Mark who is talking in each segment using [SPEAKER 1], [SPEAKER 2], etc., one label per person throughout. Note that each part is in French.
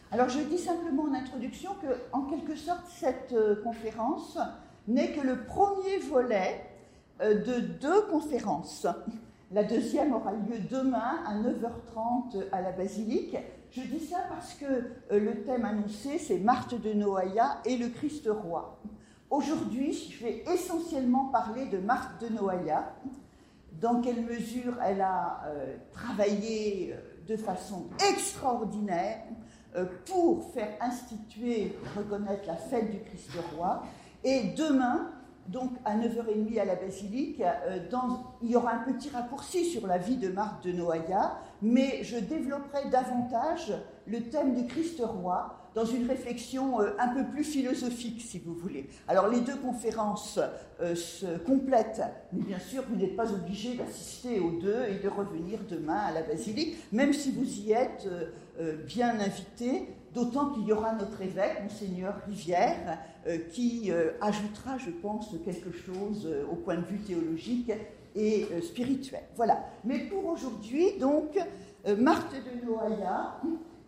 [SPEAKER 1] Alors je dis simplement en introduction que, en quelque sorte, cette conférence n'est que le premier volet de 2 conférences. La deuxième aura lieu demain à 9h30 à la Basilique. Je dis ça parce que le thème annoncé, c'est Marthe de Noaillat et le Christ roi. Aujourd'hui, je vais essentiellement parler de Marthe de Noaillat, dans quelle mesure elle a travaillé de façon extraordinaire pour faire instituer, reconnaître la fête du Christ roi. Et demain, donc à 9h30 à la Basilique, il y aura un petit raccourci sur la vie de Marthe de Noaillat, mais je développerai davantage le thème du Christ roi dans une réflexion un peu plus philosophique, si vous voulez. Alors les 2 conférences se complètent, mais bien sûr, vous n'êtes pas obligé d'assister aux 2 et de revenir demain à la Basilique, même si vous y êtes bien invité, d'autant qu'il y aura notre évêque, Monseigneur Rivière, qui ajoutera, je pense, quelque chose au point de vue théologique et spirituel. Voilà. Mais pour aujourd'hui, donc, Marthe de Noaillat,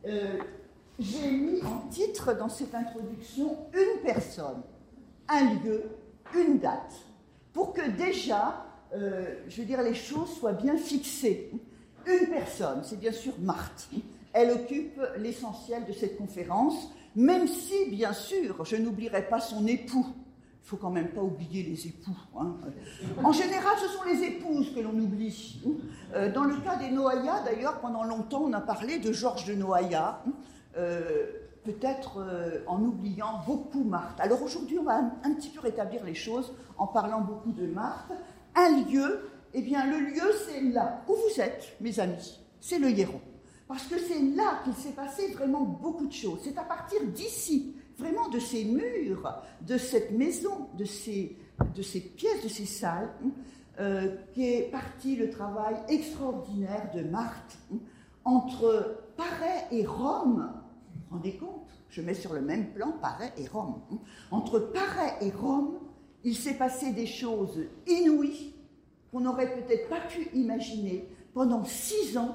[SPEAKER 1] j'ai mis en titre dans cette introduction une personne, un lieu, une date, pour que déjà, je veux dire, les choses soient bien fixées. Une personne, c'est bien sûr Marthe. Elle occupe l'essentiel de cette conférence, même si, bien sûr, je n'oublierai pas son époux. Il ne faut quand même pas oublier les époux. Hein. En général, ce sont les épouses que l'on oublie. Dans le cas des Noaillat, d'ailleurs, pendant longtemps, on a parlé de Georges de Noaillat, peut-être en oubliant beaucoup Marthe. Alors aujourd'hui, on va un petit peu rétablir les choses en parlant beaucoup de Marthe. Un lieu, eh bien, le lieu, c'est là où vous êtes, mes amis, c'est le Hieron. Parce que c'est là qu'il s'est passé vraiment beaucoup de choses. C'est à partir d'ici, vraiment de ces murs, de cette maison, de ces pièces, de ces salles, qu'est parti le travail extraordinaire de Marthe entre Paray et Rome. Vous vous rendez compte? Je mets sur le même plan Paray et Rome. Entre Paray et Rome, il s'est passé des choses inouïes qu'on n'aurait peut-être pas pu imaginer pendant 6 ans,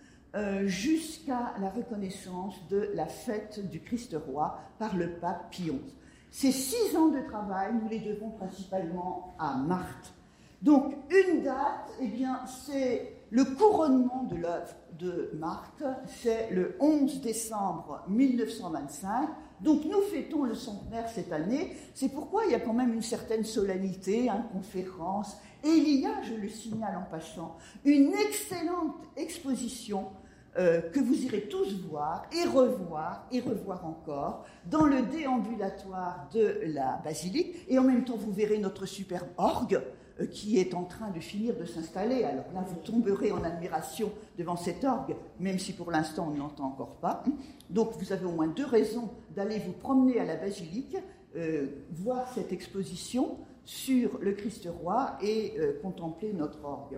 [SPEAKER 1] jusqu'à la reconnaissance de la fête du Christ roi par le pape Pie XI. Ces 6 ans de travail, nous les devons principalement à Marthe. Donc, une date, eh bien, c'est le couronnement de l'œuvre de Marthe, c'est le 11 décembre 1925. Donc, nous fêtons le centenaire cette année. C'est pourquoi il y a quand même une certaine solennité, une conférence. Et il y a, je le signale en passant, une excellente exposition que vous irez tous voir et revoir encore dans le déambulatoire de la Basilique. Et en même temps, vous verrez notre superbe orgue qui est en train de finir de s'installer. Alors là, vous tomberez en admiration devant cet orgue, même si pour l'instant, on ne l'entend encore pas. Donc, vous avez au moins 2 raisons d'aller vous promener à la Basilique, voir cette exposition sur le Christ roi et contempler notre orgue.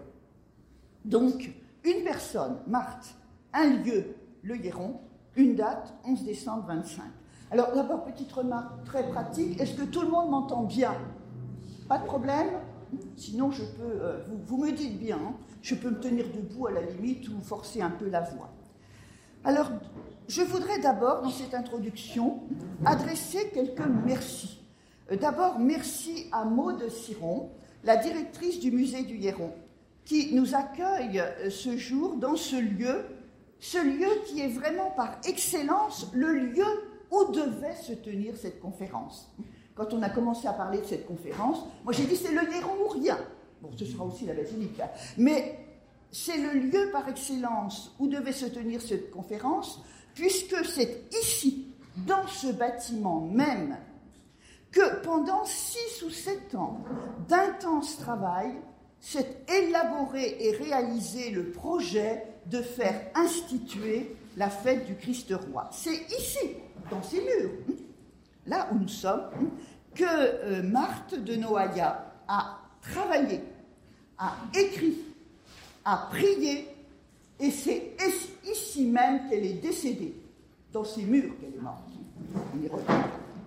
[SPEAKER 1] Donc, une personne, Marthe, un lieu, le Hieron, une date, 11 décembre 25. Alors d'abord, petite remarque très pratique, est-ce que tout le monde m'entend bien? Pas de problème? Sinon, je peux, vous me dites bien, hein, je peux me tenir debout à la limite ou forcer un peu la voix. Alors, je voudrais d'abord, dans cette introduction, adresser quelques merci. D'abord, merci à Maude Siron, la directrice du musée du Hieron, qui nous accueille ce jour dans ce lieu qui est vraiment par excellence le lieu où devait se tenir cette conférence. Quand on a commencé à parler de cette conférence, moi j'ai dit c'est le Hieron ou rien. Bon, ce sera aussi la Basilique, hein. Mais c'est le lieu par excellence où devait se tenir cette conférence, puisque c'est ici, dans ce bâtiment même, que pendant 6 ou 7 ans d'intense travail, s'est élaboré et réalisé le projet de faire instituer la fête du Christ roi. C'est ici, dans ces murs, là où nous sommes, que Marthe de Noaillat a travaillé, a écrit, a prié, et c'est ici même qu'elle est décédée, dans ces murs qu'elle est morte. On y revient.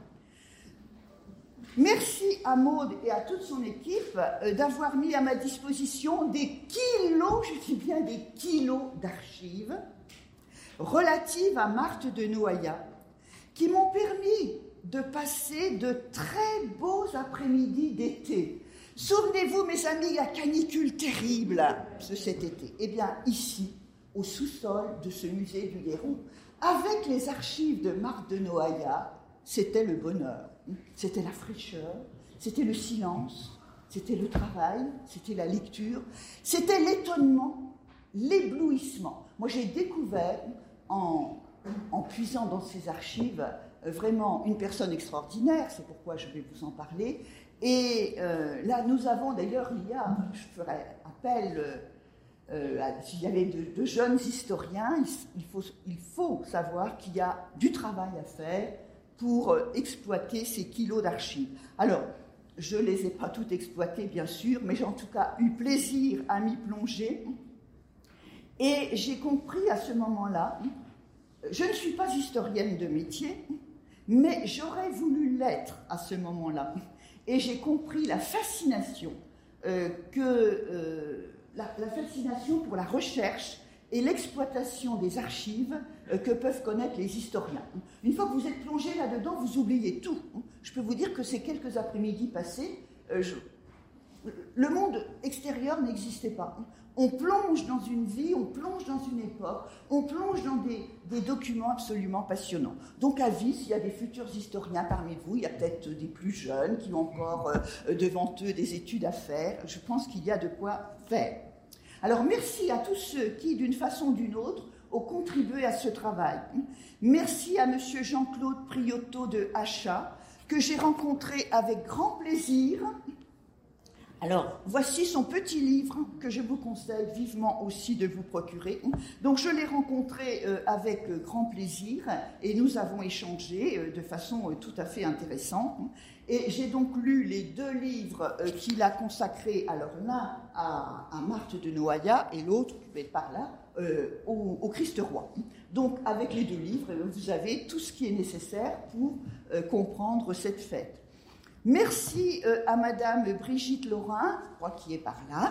[SPEAKER 1] Merci à Maude et à toute son équipe d'avoir mis à ma disposition des kilos, je dis bien des kilos d'archives, relatives à Marthe de Noaillat, qui m'ont permis de passer de très beaux après-midi d'été. Souvenez-vous, mes amis, la canicule terrible de cet été. Eh bien, ici, au sous-sol de ce musée du Léron, avec les archives de Marthe de Noaillat, c'était le bonheur, c'était la fraîcheur, c'était le silence, c'était le travail, c'était la lecture, c'était l'étonnement, l'éblouissement. Moi, j'ai découvert, en puisant dans ces archives, vraiment une personne extraordinaire, c'est pourquoi je vais vous en parler. Et là, nous avons d'ailleurs, je ferai appel, s'il y avait de jeunes historiens, il faut savoir qu'il y a du travail à faire pour exploiter ces kilos d'archives. Alors, je ne les ai pas toutes exploitées, bien sûr, mais j'ai en tout cas eu plaisir à m'y plonger. Et j'ai compris à ce moment-là, je ne suis pas historienne de métier, mais j'aurais voulu l'être à ce moment-là. Et j'ai compris la fascination la fascination pour la recherche et l'exploitation des archives que peuvent connaître les historiens. Une fois que vous êtes plongé là-dedans, vous oubliez tout. Je peux vous dire que ces quelques après-midi passés, le monde extérieur n'existait pas. On plonge dans une vie, on plonge dans une époque, on plonge dans des documents absolument passionnants. Donc, avis, s'il y a des futurs historiens parmi vous, il y a peut-être des plus jeunes qui ont encore devant eux des études à faire, je pense qu'il y a de quoi faire. Alors, merci à tous ceux qui, d'une façon ou d'une autre, ont contribué à ce travail. Merci à M. Jean-Claude Priotto de Achat, que j'ai rencontré avec grand plaisir. Alors, voici son petit livre que je vous conseille vivement aussi de vous procurer. Donc, je l'ai rencontré avec grand plaisir et nous avons échangé de façon tout à fait intéressante. Et j'ai donc lu les deux livres qu'il a consacrés, alors l'un à Marthe de Noaillat et l'autre, qui va être par là, au Christ Roi. Donc, avec les deux livres, vous avez tout ce qui est nécessaire pour comprendre cette fête. Merci à Madame Brigitte Laurin, je crois qui est par là,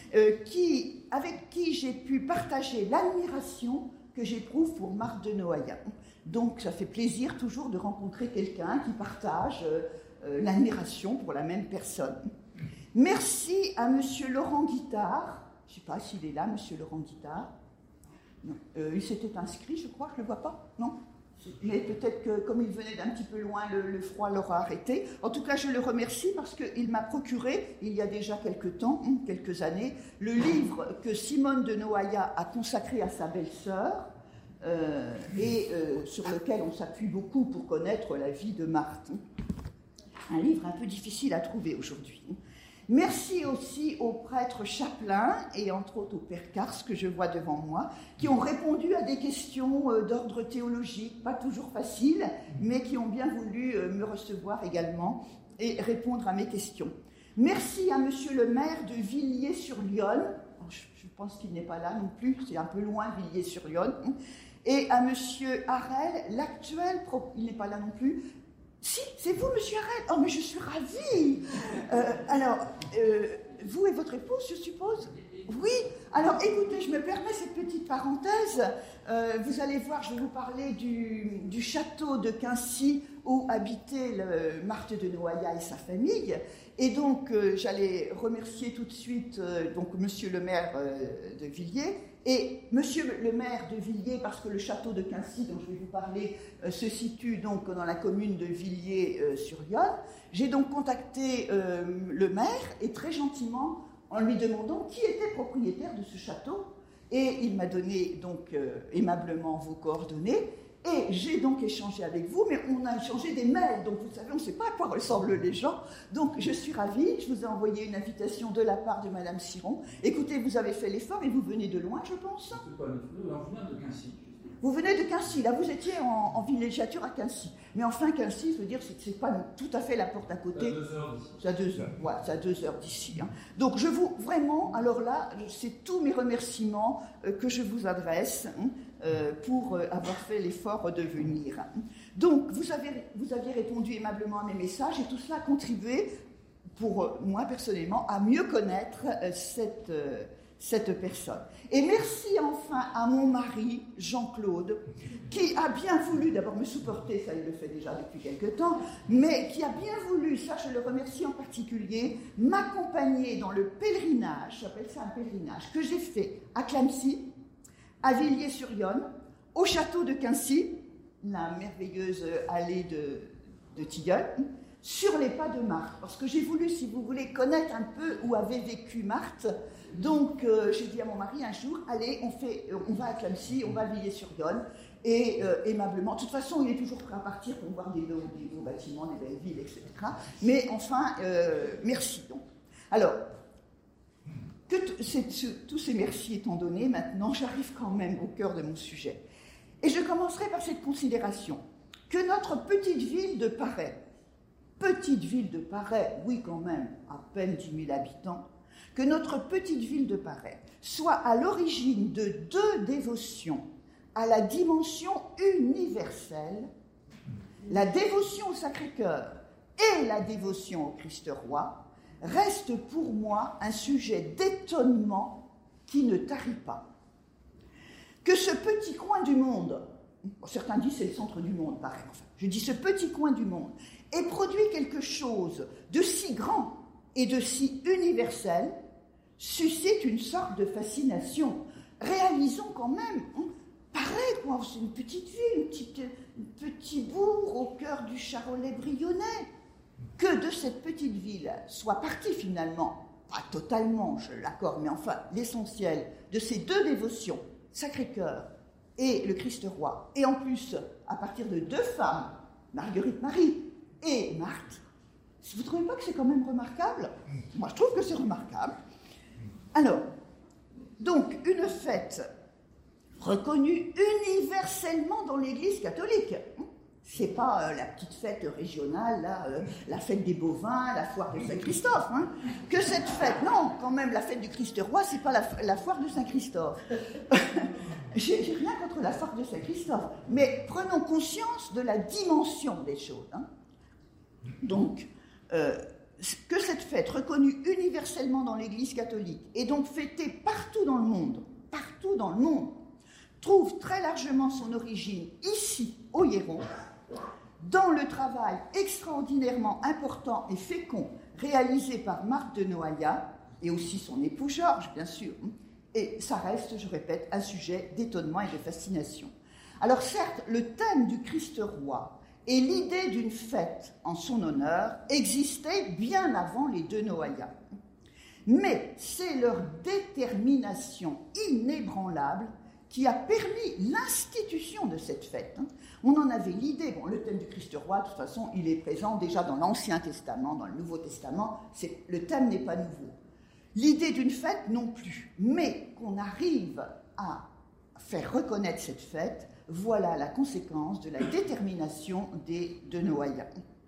[SPEAKER 1] avec qui j'ai pu partager l'admiration que j'éprouve pour Marthe de Noaillat. Donc ça fait plaisir toujours de rencontrer quelqu'un qui partage l'admiration pour la même personne. Merci à Monsieur Laurent Guittard, je ne sais pas s'il est là, Monsieur Laurent Guittard. Non. Il s'était inscrit, je crois, je ne le vois pas, non ? Mais peut-être que, comme il venait d'un petit peu loin, le froid l'aura arrêté. En tout cas, je le remercie parce qu'il m'a procuré, il y a déjà quelques temps, quelques années, le livre que Simone de Noaillat a consacré à sa belle-sœur et sur lequel on s'appuie beaucoup pour connaître la vie de Marthe. Un livre un peu difficile à trouver aujourd'hui. Merci aussi aux prêtres chapelains et entre autres au père Cars que je vois devant moi, qui ont répondu à des questions d'ordre théologique, pas toujours faciles, mais qui ont bien voulu me recevoir également et répondre à mes questions. Merci à monsieur le maire de Villiers-sur-Yonne, je pense qu'il n'est pas là non plus, c'est un peu loin Villiers-sur-Yonne, et à monsieur Harel, l'actuel, il n'est pas là non plus. Si, c'est vous, monsieur Harel. Oh, mais je suis ravie. Vous et votre épouse, je suppose ? Oui. Alors, écoutez, je me permets cette petite parenthèse. Vous allez voir, je vais vous parler du château de Quincy où habitait Marthe de Noaillat et sa famille. Et donc, j'allais remercier tout de suite monsieur le maire de Villiers. Et monsieur le maire de Villiers, parce que le château de Quincy, dont je vais vous parler, se situe donc dans la commune de Villiers-sur-Yonne, j'ai donc contacté le maire, et très gentiment, en lui demandant qui était propriétaire de ce château. Et il m'a donné donc aimablement vos coordonnées. Et j'ai donc échangé avec vous, mais on a échangé des mails, donc vous savez, on ne sait pas à quoi ressemblent les gens. Donc je suis ravie, je vous ai envoyé une invitation de la part de Madame Siron. Écoutez, vous avez fait l'effort et vous venez de loin, je pense.
[SPEAKER 2] On vient de Quincy.
[SPEAKER 1] Vous venez de Quincy, là vous étiez en villégiature à Quincy. Mais enfin, Quincy, je veux dire, c'est pas tout à fait la porte à côté. C'est à 2 heures d'ici. C'est à 2 heures d'ici. Hein. Donc je vous, vraiment, alors là, c'est tous mes remerciements que je vous adresse pour avoir fait l'effort de venir. Donc vous aviez répondu aimablement à mes messages et tout cela a contribué, pour moi personnellement, à mieux connaître cette personne. Et merci enfin à mon mari, Jean-Claude, qui a bien voulu, d'abord me supporter, ça il le fait déjà depuis quelque temps, mais qui a bien voulu, ça je le remercie en particulier, m'accompagner dans le pèlerinage, j'appelle ça un pèlerinage, que j'ai fait à Clamecy, à Villiers-sur-Yonne, au château de Quincy, la merveilleuse allée de Tilleul, sur les pas de Marthe, parce que j'ai voulu, si vous voulez, connaître un peu où avait vécu Marthe. Donc j'ai dit à mon mari un jour, allez, on va à Clamecy, on va à Villiers-sur-Yonne, et aimablement, de toute façon, il est toujours prêt à partir pour voir des beaux bâtiments, des belles villes, etc. Mais enfin, merci donc. Alors, tous ces merci étant donnés, maintenant j'arrive quand même au cœur de mon sujet. Et je commencerai par cette considération, que notre petite ville de Paray, oui quand même, à peine 10 000 habitants, que notre petite ville de Paray soit à l'origine de deux dévotions à la dimension universelle, la dévotion au Sacré-Cœur et la dévotion au Christ-Roi, reste pour moi un sujet d'étonnement qui ne tarit pas. Que ce petit coin du monde, certains disent c'est le centre du monde, pareil, enfin, je dis ce petit coin du monde, ait produit quelque chose de si grand et de si universel, suscite une sorte de fascination. Réalisons quand même, pareil, quoi, c'est une petite ville, un petit bourg au cœur du Charolais brionnais, que de cette petite ville soit partie finalement, pas totalement, je l'accorde, mais enfin l'essentiel de ces deux dévotions, Sacré-Cœur et le Christ-Roi, et en plus, à partir de deux femmes, Marguerite-Marie et Marthe, vous ne trouvez pas que c'est quand même remarquable? Moi, je trouve que c'est remarquable. Alors, donc, une fête reconnue universellement dans l'Église catholique. C'est pas la petite fête régionale, là, la fête des bovins, la foire de Saint-Christophe. Que cette fête, non, quand même, la fête du Christ-Roi, c'est pas la foire de Saint-Christophe. J'ai rien contre la foire de Saint-Christophe, mais prenons conscience de la dimension des choses. Donc, que cette fête reconnue universellement dans l'Église catholique et donc fêtée partout dans le monde, trouve très largement son origine ici, au Hérault, dans le travail extraordinairement important et fécond réalisé par Marthe de Noaillat et aussi son époux Georges, bien sûr. Et ça reste, je répète, un sujet d'étonnement et de fascination. Alors certes, le thème du Christ-Roi et l'idée d'une fête en son honneur existaient bien avant les deux Noaillat. Mais c'est leur détermination inébranlable qui a permis l'institution de cette fête. On en avait l'idée, bon, le thème du Christ-Roi, de toute façon, il est présent déjà dans l'Ancien Testament, dans le Nouveau Testament, le thème n'est pas nouveau. L'idée d'une fête non plus, mais qu'on arrive à faire reconnaître cette fête, voilà la conséquence de la détermination des deux Noaillat.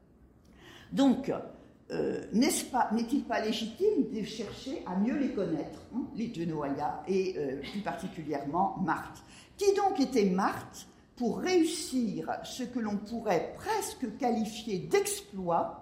[SPEAKER 1] Donc, n'est-il pas légitime de chercher à mieux les connaître, les deux Noaillat, et plus particulièrement Marthe. Qui donc était Marthe pour réussir ce que l'on pourrait presque qualifier d'exploit,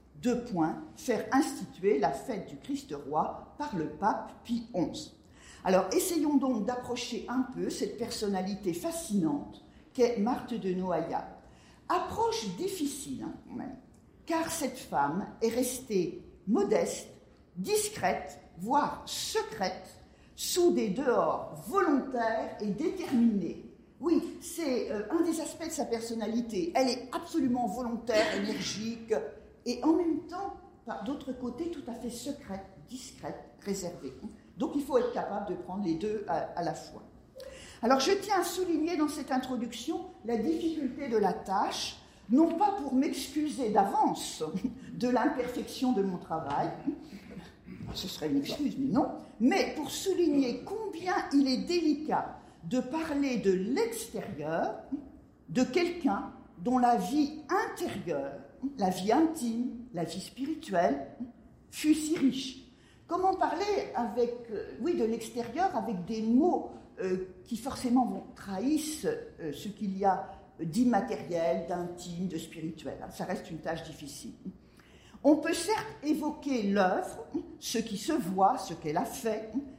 [SPEAKER 1] faire instituer la fête du Christ-Roi par le pape Pie XI. Alors, essayons donc d'approcher un peu cette personnalité fascinante qu'est Marthe de Noaillat. Approche difficile, quand même, car cette femme est restée modeste, discrète, voire secrète, sous des dehors volontaires et déterminés. Oui, c'est un des aspects de sa personnalité. Elle est absolument volontaire, énergique, et en même temps, par d'autre côté, tout à fait secrète, discrète, réservée. Donc il faut être capable de prendre les deux à la fois. Alors je tiens à souligner dans cette introduction la difficulté de la tâche, non pas pour m'excuser d'avance de l'imperfection de mon travail, ce serait une excuse, mais non, mais pour souligner combien il est délicat de parler de l'extérieur, de quelqu'un dont la vie intérieure, la vie intime, la vie spirituelle, fut si riche. Comment parler de l'extérieur avec des mots qui forcément trahissent ce qu'il y a d'immatériel, d'intime, de spirituel. Ça reste une tâche difficile. On peut certes évoquer l'œuvre, ce qui se voit, ce qu'elle a fait,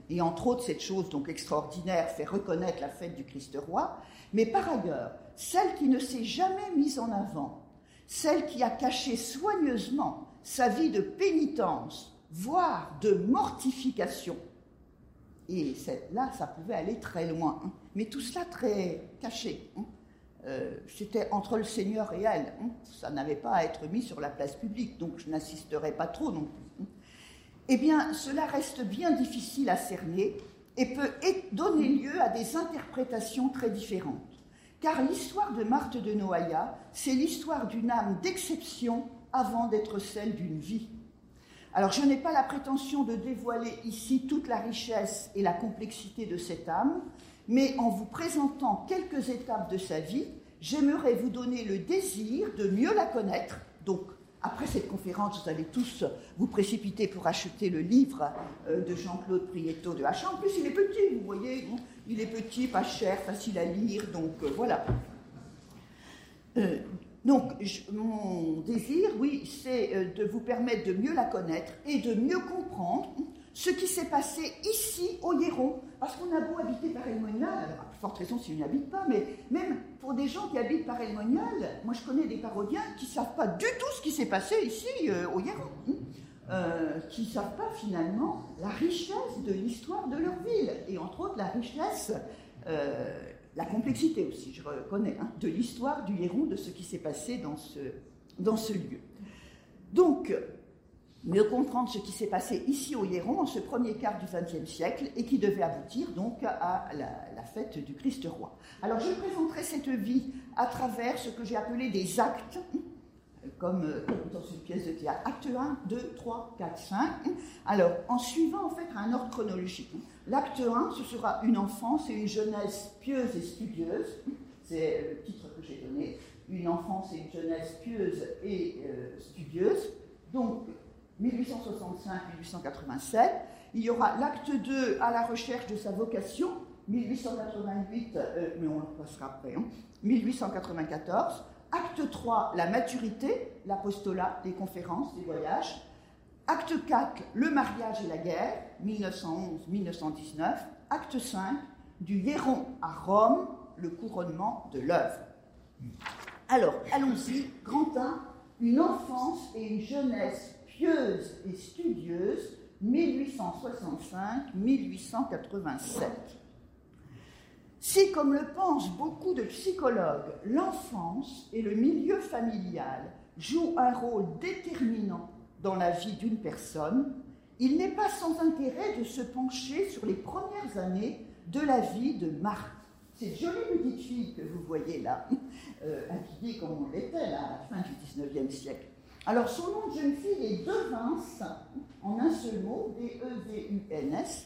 [SPEAKER 1] et entre autres cette chose donc extraordinaire fait reconnaître la fête du Christ-Roi, mais par ailleurs, celle qui ne s'est jamais mise en avant, celle qui a caché soigneusement sa vie de pénitence, voire de mortification. Et là, ça pouvait aller très loin, hein, mais tout cela très caché. Hein. C'était entre le Seigneur et elle. Hein. Ça n'avait pas à être mis sur la place publique, donc je n'insisterai pas trop non plus. Hein. Eh bien, cela reste bien difficile à cerner et peut donner lieu à des interprétations très différentes. Car l'histoire de Marthe de Noaillat, c'est l'histoire d'une âme d'exception avant d'être celle d'une vie. Alors, je n'ai pas la prétention de dévoiler ici toute la richesse et la complexité de cette âme, mais en vous présentant quelques étapes de sa vie, j'aimerais vous donner le désir de mieux la connaître. Donc, après cette conférence, vous allez tous vous précipiter pour acheter le livre de Jean-Claude Prieto de Hachin. En plus, il est petit, vous voyez, il est petit, pas cher, facile à lire, donc voilà. Donc, mon désir, oui, c'est de vous permettre de mieux la connaître et de mieux comprendre ce qui s'est passé ici, au Hieron. Parce qu'on a beau habiter par Paray-le-Monial, alors à plus forte raison si on n'y habite pas, mais même pour des gens qui habitent par Paray-le-Monial, moi je connais des parodiens qui ne savent pas du tout ce qui s'est passé ici, au Hieron. Qui ne savent pas finalement la richesse de l'histoire de leur ville, et entre autres la richesse, la complexité aussi, je reconnais, hein, de l'histoire du Hieron, de ce qui s'est passé dans ce lieu. Donc, mieux comprendre ce qui s'est passé ici au Hieron en ce premier quart du XXe siècle et qui devait aboutir donc à la fête du Christ-Roi. Alors je présenterai cette vie à travers ce que j'ai appelé des actes, comme dans une pièce de théâtre, acte 1, 2, 3, 4, 5. Alors en suivant en fait un ordre chronologique. L'acte 1, ce sera une enfance et une jeunesse pieuse et studieuse, c'est le titre que j'ai donné, une enfance et une jeunesse pieuse et studieuse, donc 1865-1887. Il y aura l'acte 2 à la recherche de sa vocation, 1888, mais on le passera après, hein, 1894. Acte 3, la maturité, l'apostolat, les conférences, les voyages. Acte 4, le mariage et la guerre, 1911-1919. Acte 5, du Hieron à Rome, le couronnement de l'œuvre. Alors, allons-y, grand 1, une enfance et une jeunesse pieuse et studieuse, 1865-1887. Si, comme le pensent beaucoup de psychologues, l'enfance et le milieu familial jouent un rôle déterminant dans la vie d'une personne, il n'est pas sans intérêt de se pencher sur les premières années de la vie de Marthe. Cette jolie petite fille que vous voyez là, habillée comme on l'était là, à la fin du XIXe siècle. Alors, son nom de jeune fille est Devens, en un seul mot, D-E-V-U-N-S.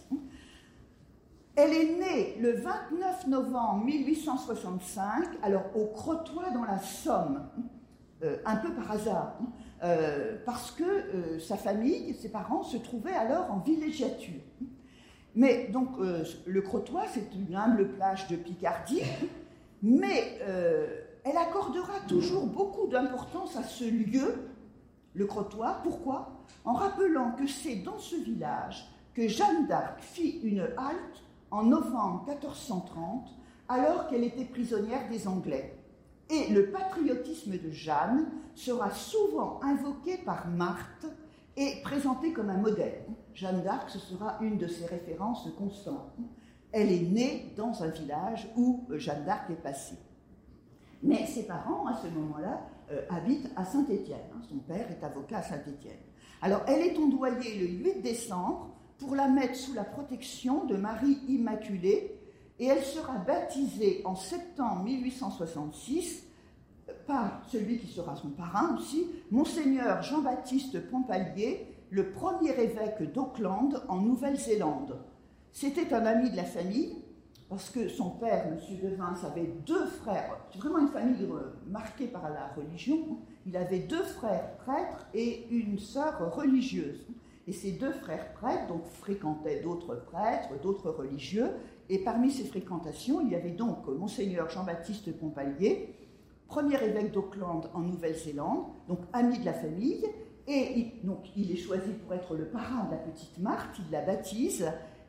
[SPEAKER 1] Elle est née le 29 novembre 1865, alors au Crotoy dans la Somme, un peu par hasard, parce que sa famille, ses parents, se trouvaient alors en villégiature. Mais donc, le Crotoy, c'est une humble plage de Picardie, mais elle accordera toujours beaucoup d'importance à ce lieu, le Crotoy. Pourquoi ? En rappelant que c'est dans ce village que Jeanne d'Arc fit une halte en novembre 1430, alors qu'elle était prisonnière des Anglais. Et le patriotisme de Jeanne sera souvent invoqué par Marthe et présenté comme un modèle. Jeanne d'Arc, ce sera une de ses références constantes. Elle est née dans un village où Jeanne d'Arc est passée. Mais ses parents, à ce moment-là, habitent à Saint-Étienne. Son père est avocat à Saint-Étienne. Alors, elle est ondoyée le 8 décembre pour la mettre sous la protection de Marie Immaculée, et elle sera baptisée en septembre 1866 par celui qui sera son parrain aussi, Monseigneur Jean-Baptiste Pompallier, le premier évêque d'Auckland en Nouvelle-Zélande. C'était un ami de la famille, parce que son père, M. Devens, avait 2 frères, c'est vraiment une famille marquée par la religion, il avait 2 frères prêtres et une sœur religieuse. Et ces 2 frères prêtres donc, fréquentaient d'autres prêtres, d'autres religieux, et parmi ces fréquentations, il y avait donc Monseigneur Jean-Baptiste Pompallier, premier évêque d'Auckland en Nouvelle-Zélande, donc ami de la famille, et donc il est choisi pour être le parrain de la petite Marthe, il la baptise,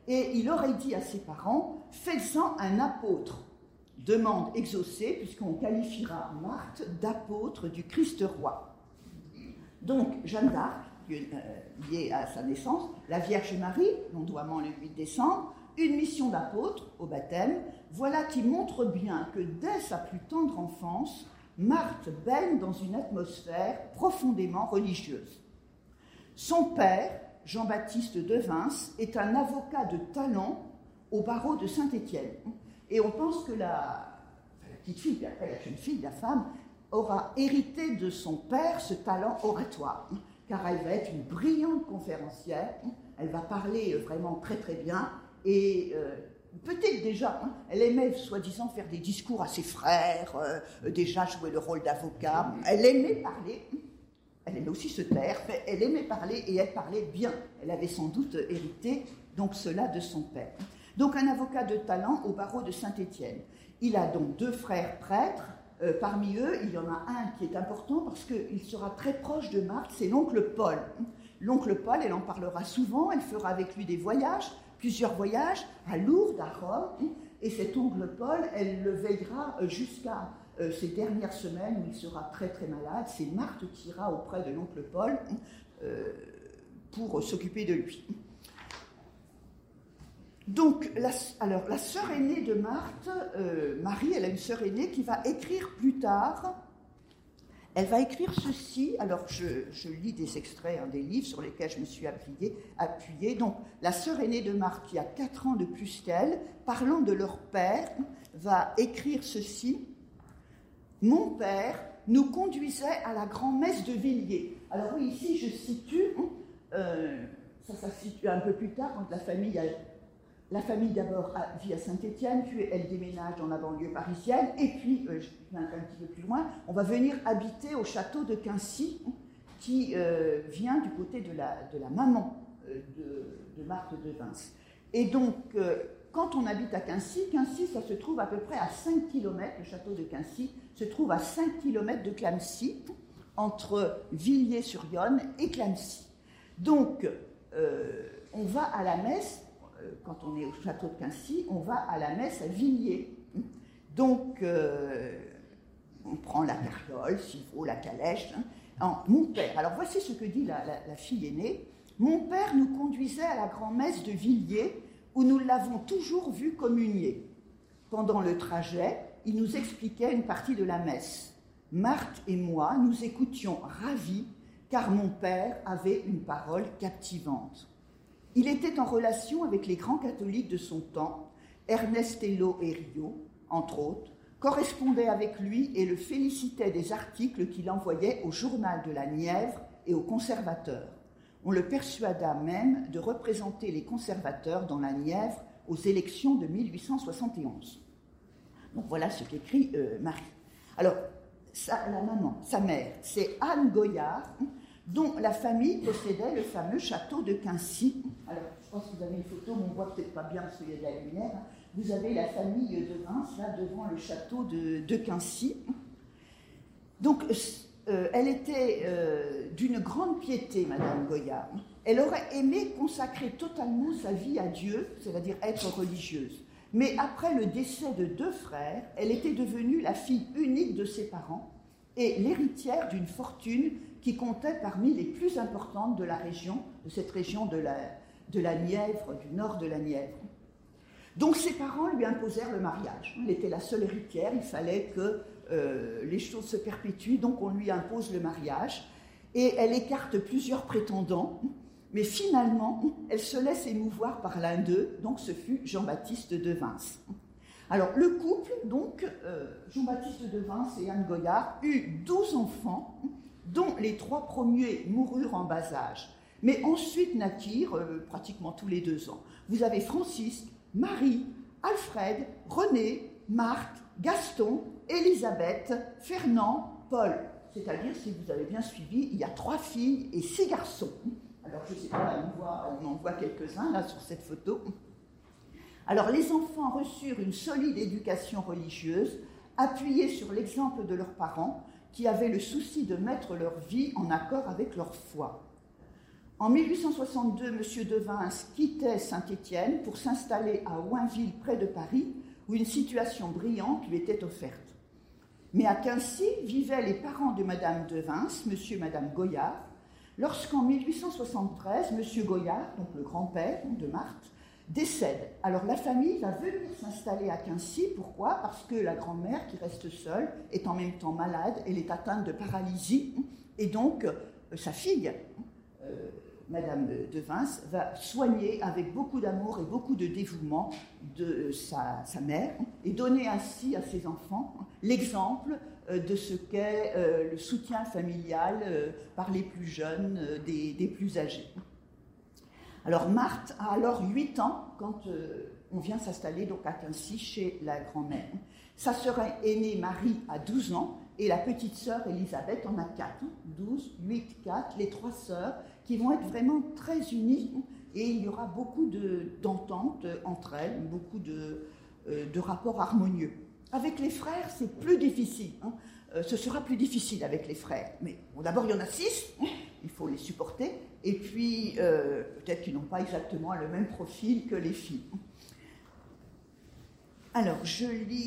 [SPEAKER 1] et il aurait dit à ses parents « Faites-en un apôtre ». Demande exaucée, puisqu'on qualifiera Marthe d'apôtre du Christ roi. Donc, Jeanne d'Arc, liée à sa naissance, la Vierge Marie, l'ondoiement le 8 décembre, une mission d'apôtre au baptême, voilà qui montre bien que dès sa plus tendre enfance, Marthe baigne dans une atmosphère profondément religieuse. Son père, Jean-Baptiste de Vince, est un avocat de talent au barreau de Saint-Étienne. Et on pense que la petite fille, puis après la jeune fille, la femme, aura hérité de son père ce talent oratoire, car elle va être une brillante conférencière, elle va parler vraiment très très bien, et peut-être déjà, elle aimait soi-disant faire des discours à ses frères, déjà jouer le rôle d'avocat, elle aimait parler, elle aimait aussi se taire, mais elle aimait parler et elle parlait bien, elle avait sans doute hérité donc cela de son père. Donc un avocat de talent au barreau de Saint-Étienne. Il a donc 2 frères prêtres. Parmi eux, il y en a un qui est important parce qu'il sera très proche de Marthe, c'est l'oncle Paul. L'oncle Paul, elle en parlera souvent, elle fera avec lui des voyages, plusieurs voyages, à Lourdes, à Rome, et cet oncle Paul, elle le veillera jusqu'à ces dernières semaines où il sera très très malade. C'est Marthe qui ira auprès de l'oncle Paul pour s'occuper de lui. Donc, la sœur aînée de Marthe, Marie, elle a une sœur aînée qui va écrire plus tard, elle va écrire ceci, alors je lis des extraits des livres sur lesquels je me suis appuyée. Donc, la sœur aînée de Marthe, qui a 4 ans de plus qu'elle, parlant de leur père, va écrire ceci. « Mon père nous conduisait à la grand-messe de Villiers. » Alors oui, ici je situe, ça se situe un peu plus tard, quand la famille d'abord vit à Saint-Étienne, puis elle déménage dans la banlieue parisienne, et puis, je vais un petit peu plus loin, on va venir habiter au château de Quincy, qui vient du côté de la maman de Marthe de Vince. Et donc, quand on habite à Quincy, ça se trouve à peu près à 5 km, le château de Quincy se trouve à 5 km de Clamecy, entre Villiers-sur-Yonne et Clamecy. Donc, on va à la messe. Quand on est au château de Quincy, on va à la messe à Villiers. Donc, on prend la carriole, s'il faut, la calèche. Mon père, alors voici ce que dit la fille aînée. Mon père nous conduisait à la grand-messe de Villiers, où nous l'avons toujours vu communier. Pendant le trajet, il nous expliquait une partie de la messe. Marthe et moi, nous écoutions ravis, car mon père avait une parole captivante. Il était en relation avec les grands catholiques de son temps, Ernestello et Rio, entre autres, correspondait avec lui et le félicitait des articles qu'il envoyait au journal de la Nièvre et aux conservateurs. On le persuada même de représenter les conservateurs dans la Nièvre aux élections de 1871. Donc voilà ce qu'écrit Marie. Alors, la maman, sa mère, c'est Anne Goyard, dont la famille possédait le fameux château de Quincy. Alors, je pense que vous avez une photo, mais on ne voit peut-être pas bien parce qu'il y a de la lumière. Vous avez la famille de Vince, là, devant le château de Quincy. Donc, elle était d'une grande piété, Madame Goyard. Elle aurait aimé consacrer totalement sa vie à Dieu, c'est-à-dire être religieuse. Mais après le décès de 2 frères, elle était devenue la fille unique de ses parents et l'héritière d'une fortune qui comptait parmi les plus importantes de la région, de cette région de la Nièvre, du nord de la Nièvre. Donc ses parents lui imposèrent le mariage. Elle était la seule héritière, il fallait que les choses se perpétuent, donc on lui impose le mariage. Et elle écarte plusieurs prétendants, mais finalement, elle se laisse émouvoir par l'un d'eux, donc ce fut Jean-Baptiste de Vince. Alors le couple, donc, Jean-Baptiste de Vince et Anne Goyard, eut 12 enfants, dont les 3 premiers moururent en bas âge. Mais ensuite naquirent pratiquement tous les 2 ans. Vous avez Francisque, Marie, Alfred, René, Marthe, Gaston, Élisabeth, Fernand, Paul. C'est-à-dire, si vous avez bien suivi, il y a 3 filles et 6 garçons. Alors, je ne sais pas, on en voit quelques-uns là sur cette photo. Alors, les enfants reçurent une solide éducation religieuse, appuyée sur l'exemple de leurs parents, qui avaient le souci de mettre leur vie en accord avec leur foi. En 1862, M. Devins quittait Saint-Étienne pour s'installer à Oinville, près de Paris, où une situation brillante lui était offerte. Mais à Quincy vivaient les parents de Madame Devins, M. et Madame Goyard, lorsqu'en 1873, M. Goyard, donc le grand-père de Marthe, décède. Alors la famille va venir s'installer à Quincy. Pourquoi ? Parce que la grand-mère, qui reste seule, est en même temps malade, elle est atteinte de paralysie, et donc sa fille, Madame Devins, va soigner avec beaucoup d'amour et beaucoup de dévouement de sa mère, et donner ainsi à ses enfants l'exemple de ce qu'est le soutien familial par les plus jeunes, des plus âgés. Alors Marthe a alors 8 ans quand on vient s'installer donc à Quincy chez la grand-mère. Sa sœur aînée Marie a 12 ans et la petite sœur Elisabeth en a 4, 12, 8, 4, les 3 sœurs qui vont être vraiment très unies, et il y aura beaucoup d'entente entre elles, beaucoup de rapports harmonieux. Avec les frères, c'est plus difficile. Ce sera plus difficile avec les frères. Mais bon, d'abord, il y en a 6, il faut les supporter, et puis peut-être qu'ils n'ont pas exactement le même profil que les filles. Alors, je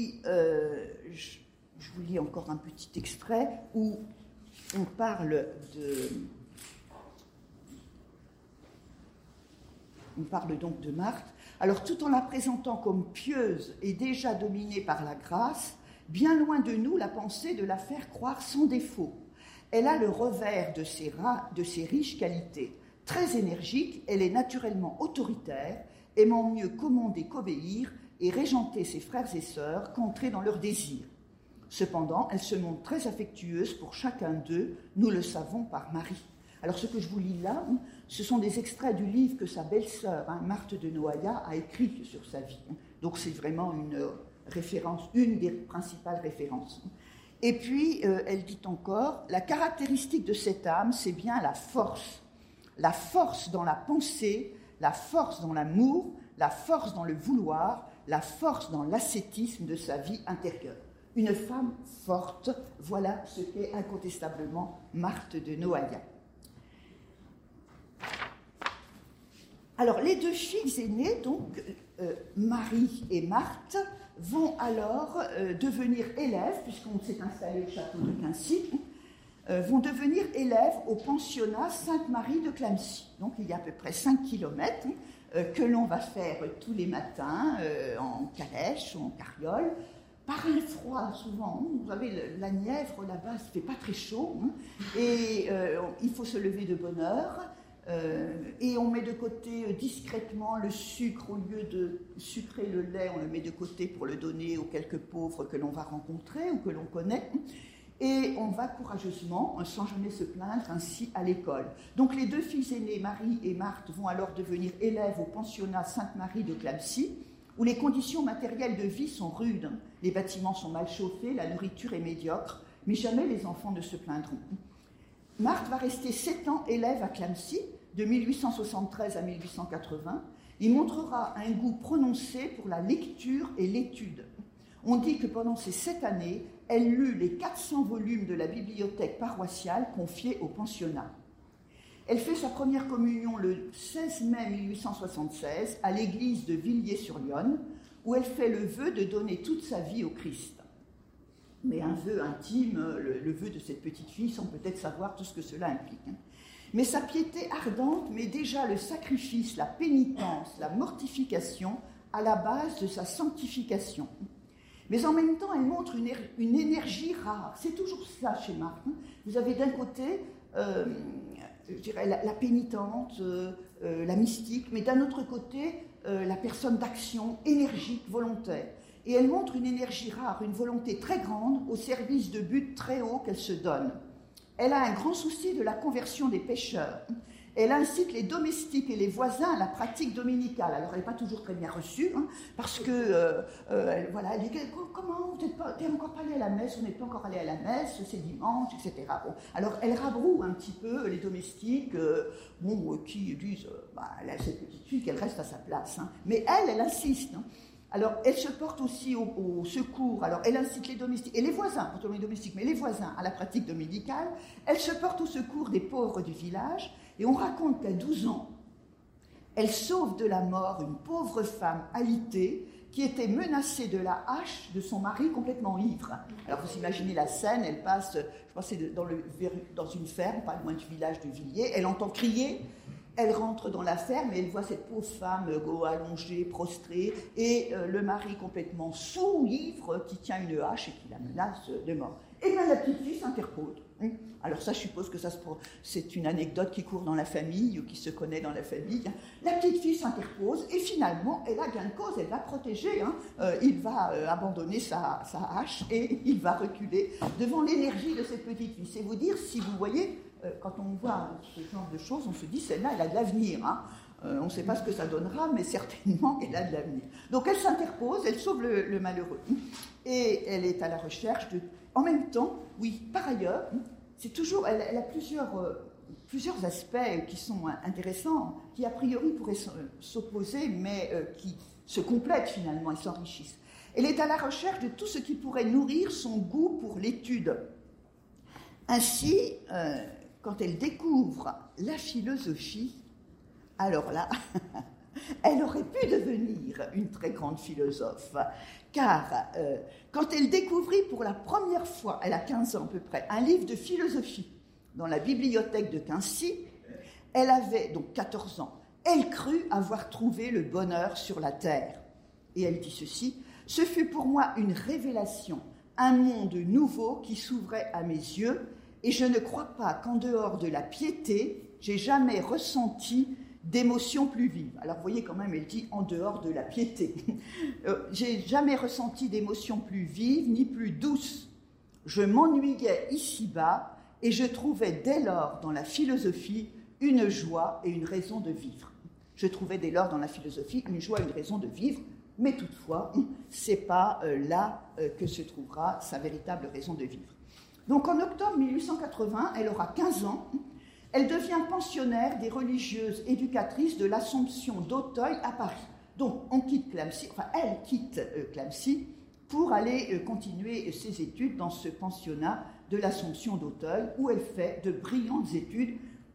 [SPEAKER 1] vous lis encore un petit extrait où on parle donc de Marthe. Alors, tout en la présentant comme pieuse et déjà dominée par la grâce, bien loin de nous la pensée de la faire croire sans défaut. Elle a le revers de ses riches qualités. Très énergique, elle est naturellement autoritaire, aimant mieux commander qu'obéir et régenter ses frères et sœurs qu'entrer dans leurs désirs. Cependant, elle se montre très affectueuse pour chacun d'eux, nous le savons par Marie. Alors ce que je vous lis là, ce sont des extraits du livre que sa belle-sœur, Marthe de Noaillat, a écrit sur sa vie. Donc c'est vraiment une référence, une des principales références. Et puis, elle dit encore, la caractéristique de cette âme, c'est bien la force dans la pensée, la force dans l'amour, la force dans le vouloir, la force dans l'ascétisme de sa vie intérieure. Une femme forte, voilà ce qu'est incontestablement Marthe de Noaillat. Alors, les 2 filles aînées, donc Marie et Marthe, vont alors devenir élèves, puisqu'on s'est installé au château de Quincy, vont devenir élèves au pensionnat Sainte-Marie de Clamecy. Donc, il y a à peu près 5 kilomètres que l'on va faire tous les matins en calèche ou en carriole, par le froid souvent. Vous savez, la Nièvre là-bas, il ne fait pas très chaud, et il faut se lever de bonne heure. Et on met de côté discrètement le sucre. Au lieu de sucrer le lait, on le met de côté pour le donner aux quelques pauvres que l'on va rencontrer ou que l'on connaît. Et on va courageusement, sans jamais se plaindre, ainsi à l'école. Donc les 2 filles aînées, Marie et Marthe, vont alors devenir élèves au pensionnat Sainte-Marie de Clamecy, où les conditions matérielles de vie sont rudes. Les bâtiments sont mal chauffés, la nourriture est médiocre, mais jamais les enfants ne se plaindront. Marthe va rester 7 ans élève à Clamecy, de 1873 à 1880. Il montrera un goût prononcé pour la lecture et l'étude. On dit que pendant ces 7 années, elle lut les 400 volumes de la bibliothèque paroissiale confiée au pensionnat. Elle fait sa première communion le 16 mai 1876 à l'église de Villiers-sur-Yonne, où elle fait le vœu de donner toute sa vie au Christ. Mais un vœu intime, le vœu de cette petite fille, sans peut-être savoir tout ce que cela implique. Mais sa piété ardente met déjà le sacrifice, la pénitence, la mortification à la base de sa sanctification. Mais en même temps, elle montre une énergie rare. C'est toujours ça chez Marthe. Vous avez d'un côté, je dirais, la pénitente, la mystique, mais d'un autre côté, la personne d'action, énergique, volontaire. Et elle montre une énergie rare, une volonté très grande au service de buts très hauts qu'elle se donne. Elle a un grand souci de la conversion des pécheurs. Elle incite les domestiques et les voisins à la pratique dominicale. Alors, elle n'est pas toujours très bien reçue, parce que, voilà, elle dit « Comment, tu n'es encore pas allé à la messe, on n'est pas encore allé à la messe, c'est dimanche, etc. » Bon, alors, elle rabroue un petit peu les domestiques, qui disent « Cette petite fille, qu'elle reste à sa place. » Mais elle insiste. Alors, elle se porte aussi au secours. Alors, elle incite les domestiques, et les voisins, pas seulement les domestiques, mais les voisins à la pratique dominicale. Elle se porte au secours des pauvres du village. Et on raconte qu'à 12 ans, elle sauve de la mort une pauvre femme alitée qui était menacée de la hache de son mari complètement ivre. Alors, vous imaginez la scène, elle passe, je pense que c'est dans une ferme, pas loin du village de Villiers. Elle entend crier. Elle rentre dans la ferme et elle voit cette pauvre femme allongée, prostrée, et le mari complètement saoul, ivre, qui tient une hache et qui la menace de mort. Et bien la petite fille s'interpose. Alors ça, je suppose que c'est une anecdote qui court dans la famille, ou qui se connaît dans la famille. La petite fille s'interpose et finalement, elle a gain de cause, elle va protéger. Il va abandonner sa hache et il va reculer devant l'énergie de cette petite fille. C'est vous dire, si vous voyez... Quand on voit ce genre de choses, on se dit, celle-là, elle a de l'avenir. On ne sait pas ce que ça donnera, mais certainement qu'elle a de l'avenir. Donc elle s'interpose, elle sauve le malheureux. Et elle est à la recherche de... En même temps, oui, par ailleurs, c'est toujours... Elle a plusieurs aspects qui sont intéressants, qui a priori pourraient s'opposer, mais qui se complètent finalement et s'enrichissent. Elle est à la recherche de tout ce qui pourrait nourrir son goût pour l'étude. Ainsi... quand elle découvre la philosophie, alors là, elle aurait pu devenir une très grande philosophe, car quand elle découvrit pour la première fois, elle a 15 ans à peu près, un livre de philosophie dans la bibliothèque de Quincy, elle avait donc 14 ans, elle crut avoir trouvé le bonheur sur la terre. Et elle dit ceci, « Ce fut pour moi une révélation, un monde nouveau qui s'ouvrait à mes yeux, et je ne crois pas qu'en dehors de la piété, j'ai jamais ressenti d'émotion plus vive. » Alors vous voyez quand même, elle dit « en dehors de la piété ». J'ai jamais ressenti d'émotion plus vive ni plus douce. Je m'ennuyais ici-bas et je trouvais dès lors dans la philosophie une joie et une raison de vivre. Je trouvais dès lors dans la philosophie une joie et une raison de vivre, mais toutefois, c'est pas là que se trouvera sa véritable raison de vivre. Donc en octobre 1880, elle aura 15 ans, elle devient pensionnaire des religieuses éducatrices de l'Assomption d'Auteuil à Paris. Donc on quitte Clamecy, enfin elle quitte Clamecy pour aller continuer ses études dans ce pensionnat de l'Assomption d'Auteuil où elle fait de brillantes études.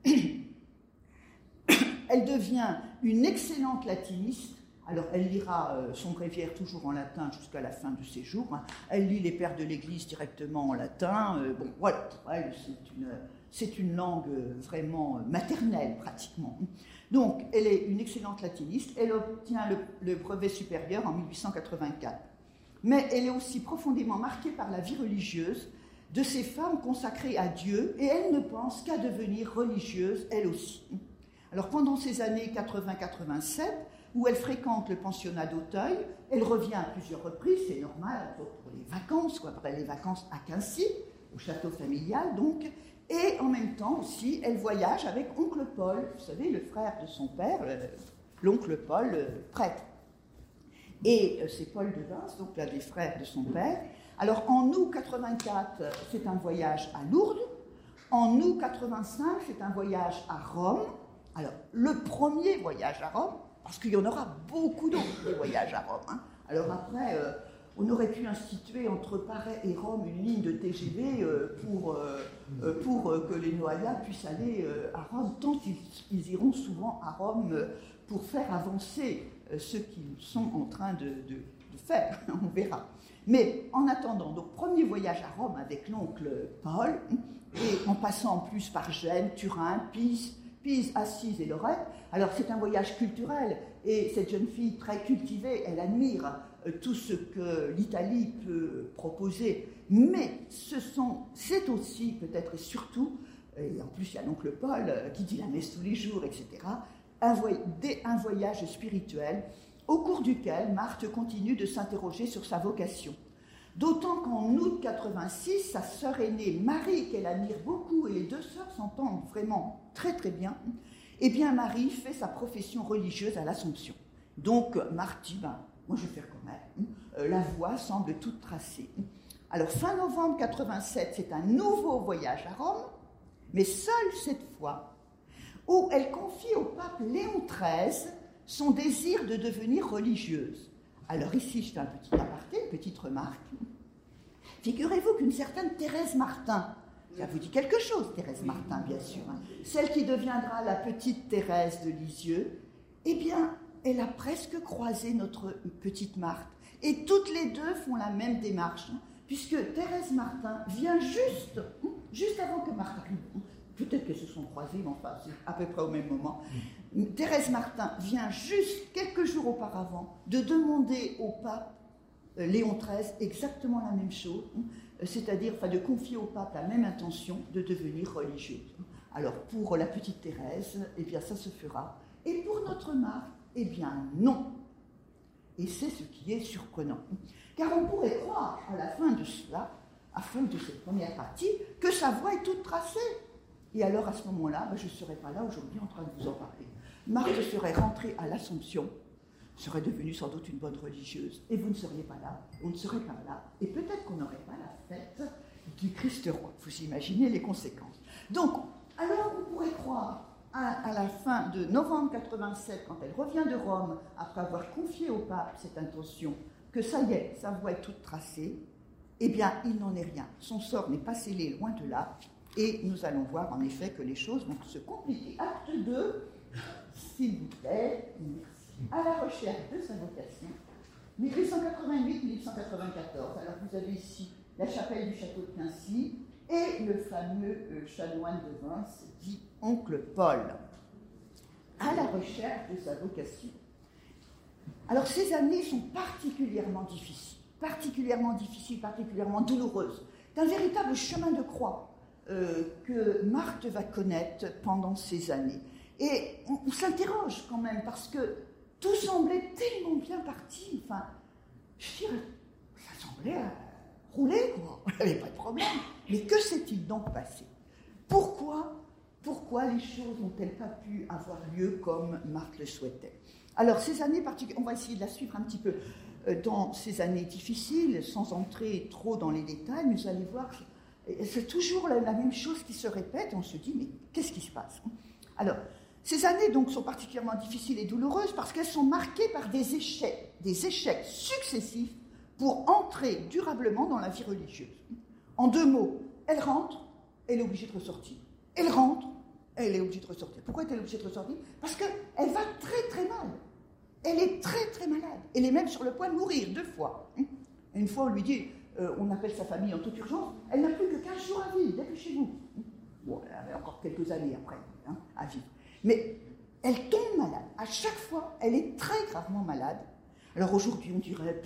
[SPEAKER 1] Elle devient une excellente latiniste. Alors, elle lira son bréviaire toujours en latin jusqu'à la fin de ses jours. Elle lit les pères de l'Église directement en latin. Bon, voilà, elle, c'est une langue vraiment maternelle, pratiquement. Donc, elle est une excellente latiniste. Elle obtient le brevet supérieur en 1884. Mais elle est aussi profondément marquée par la vie religieuse de ces femmes consacrées à Dieu, et elle ne pense qu'à devenir religieuse, elle aussi. Alors, pendant ces années 80-87, où elle fréquente le pensionnat d'Auteuil, elle revient à plusieurs reprises, c'est normal, pour les vacances, après les vacances à Quincy, au château familial donc, et en même temps aussi, elle voyage avec oncle Paul, vous savez, le frère de son père, l'oncle Paul, prêtre. Et c'est Paul de Vins, donc l'un des frères de son père. Alors en août 84, c'est un voyage à Lourdes, en août 85, c'est un voyage à Rome. Alors, le premier voyage à Rome, parce qu'il y en aura beaucoup d'autres, des voyages à Rome. Alors après, on aurait pu instituer entre Paris et Rome une ligne de TGV pour que les noyades puissent aller à Rome, tant ils iront souvent à Rome pour faire avancer ce qu'ils sont en train de faire, on verra. Mais en attendant, donc premier voyage à Rome avec l'oncle Paul, et en passant en plus par Gênes, Turin, Pise, Assise et Lorette. Alors c'est un voyage culturel, et cette jeune fille très cultivée, elle admire tout ce que l'Italie peut proposer, mais c'est aussi, peut-être et surtout, et en plus il y a l'oncle Paul qui dit la messe tous les jours, etc., un voyage spirituel au cours duquel Marthe continue de s'interroger sur sa vocation. D'autant qu'en août 86, sa sœur aînée Marie, qu'elle admire beaucoup, et les deux sœurs s'entendent vraiment très très bien, eh bien Marie fait sa profession religieuse à l'Assomption. Donc Marthe dit, moi je vais faire quand même, la voie semble toute tracée. Alors fin novembre 87, c'est un nouveau voyage à Rome, mais seule cette fois, où elle confie au pape Léon XIII son désir de devenir religieuse. Alors ici, je fais un petit aparté, une petite remarque. Figurez-vous qu'une certaine Thérèse Martin, ça vous dit quelque chose, Thérèse Martin, bien sûr, hein, celle qui deviendra la petite Thérèse de Lisieux, eh bien, elle a presque croisé notre petite Marthe. Et toutes les deux font la même démarche, hein, puisque Thérèse Martin vient juste avant que Marthe arrive. Peut-être qu'elles se sont croisées, mais enfin, c'est à peu près au même moment. Thérèse Martin vient juste quelques jours auparavant de demander au pape Léon XIII exactement la même chose, c'est-à-dire de confier au pape la même intention de devenir religieuse. Alors, pour la petite Thérèse, eh bien, ça se fera. Et pour notre Marthe, eh bien, non. Et c'est ce qui est surprenant. Car on pourrait croire, à la fin de cela, à la fin de cette première partie, que sa voie est toute tracée. Et alors, à ce moment-là, je ne serais pas là aujourd'hui en train de vous en parler. Marthe serait rentrée à l'Assomption, serait devenue sans doute une bonne religieuse, et vous ne seriez pas là, on ne serait pas là, et peut-être qu'on n'aurait pas la fête du Christ roi. Vous imaginez les conséquences. Donc, alors on pourrait croire, à la fin de novembre 87, quand elle revient de Rome, après avoir confié au pape cette intention, que ça y est, sa voie est toute tracée, eh bien, il n'en est rien. Son sort n'est pas scellé, loin de là, et nous allons voir en effet que les choses vont se compliquer. Acte 2, s'il vous plaît, merci. À la recherche de sa vocation, 1888-1894. Alors vous avez ici la chapelle du château de Quincy et le fameux chanoine de Reims dit oncle Paul. À la recherche de sa vocation. Alors ces années sont particulièrement difficiles, particulièrement douloureuses. C'est un véritable chemin de croix que Marthe va connaître pendant ces années. Et on s'interroge quand même parce que tout semblait tellement bien parti. Enfin, je veux dire, ça semblait rouler, quoi. Il n'y avait pas de problème. Mais que s'est-il donc passé ? Pourquoi les choses n'ont-elles pas pu avoir lieu comme Marthe le souhaitait ? Alors, ces années particulières, on va essayer de la suivre un petit peu dans ces années difficiles, sans entrer trop dans les détails, mais vous allez voir, c'est toujours la même chose qui se répète. On se dit, mais qu'est-ce qui se passe ? Alors, ces années donc sont particulièrement difficiles et douloureuses parce qu'elles sont marquées par des échecs successifs pour entrer durablement dans la vie religieuse. En 2 mots, elle rentre, elle est obligée de ressortir. Elle rentre, elle est obligée de ressortir. Pourquoi est-elle obligée de ressortir ? Parce qu'elle va très très mal. Elle est très très malade. Elle est même sur le point de mourir 2 fois. Une fois on lui dit, on appelle sa famille en toute urgence, elle n'a plus que 15 jours à vivre, dépêchez-vous. Bon, elle avait encore quelques années après à vivre. Mais elle tombe malade. À chaque fois, elle est très gravement malade. Alors aujourd'hui, on dirait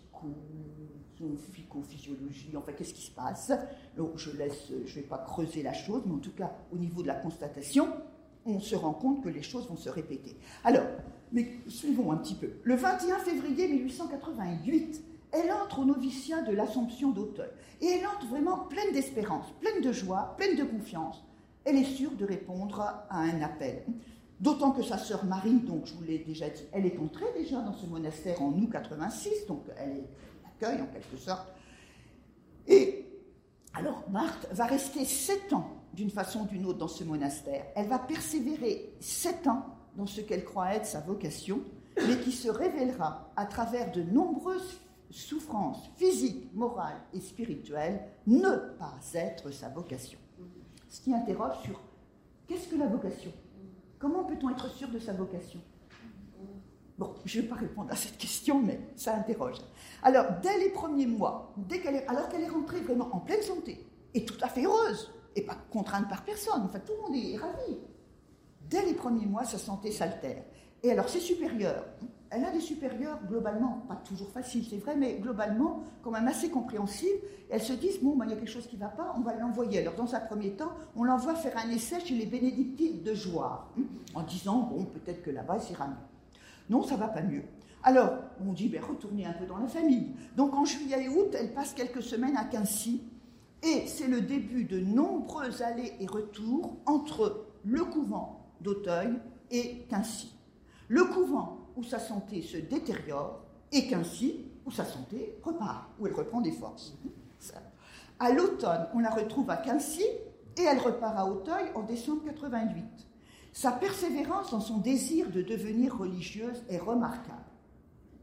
[SPEAKER 1] psychophysiologie, enfin, qu'est-ce qui se passe ? Donc, je ne vais pas creuser la chose, mais en tout cas, au niveau de la constatation, on se rend compte que les choses vont se répéter. Alors, mais suivons un petit peu. Le 21 février 1888, elle entre au noviciat de l'Assomption d'Auteuil. Et elle entre vraiment pleine d'espérance, pleine de joie, pleine de confiance. Elle est sûre de répondre à un appel. D'autant que sa sœur Marie, donc je vous l'ai déjà dit, elle est entrée déjà dans ce monastère en août 86, donc elle l'accueille en quelque sorte. Et alors Marthe va rester 7 ans d'une façon ou d'une autre dans ce monastère. Elle va persévérer 7 ans dans ce qu'elle croit être sa vocation, mais qui se révélera à travers de nombreuses souffrances physiques, morales et spirituelles, ne pas être sa vocation. Ce qui interroge sur qu'est-ce que la vocation ? Comment peut-on être sûr de sa vocation ? Bon, je ne vais pas répondre à cette question, mais ça interroge. Alors, dès les premiers mois, alors qu'elle est rentrée vraiment en pleine santé, et tout à fait heureuse, et pas contrainte par personne, enfin tout le monde est ravi, dès les premiers mois, sa santé s'altère. Et alors, ses supérieurs, elle a des supérieurs globalement, pas toujours faciles, c'est vrai, mais globalement, quand même assez compréhensibles. Elles se disent, bon, il y a quelque chose qui ne va pas, on va l'envoyer. Alors, dans un premier temps, on l'envoie faire un essai chez les bénédictines de Jouarre, en disant, bon, peut-être que là-bas, ça ira mieux. Non, ça ne va pas mieux. Alors, on dit, retournez un peu dans la famille. Donc, en juillet et août, elle passe quelques semaines à Quincy, et c'est le début de nombreux allers et retours entre le couvent d'Auteuil et Quincy. Le couvent où sa santé se détériore, et Quincy, où sa santé repart, où elle reprend des forces. À l'automne, on la retrouve à Quincy, et elle repart à Auteuil en décembre 88. Sa persévérance dans son désir de devenir religieuse est remarquable.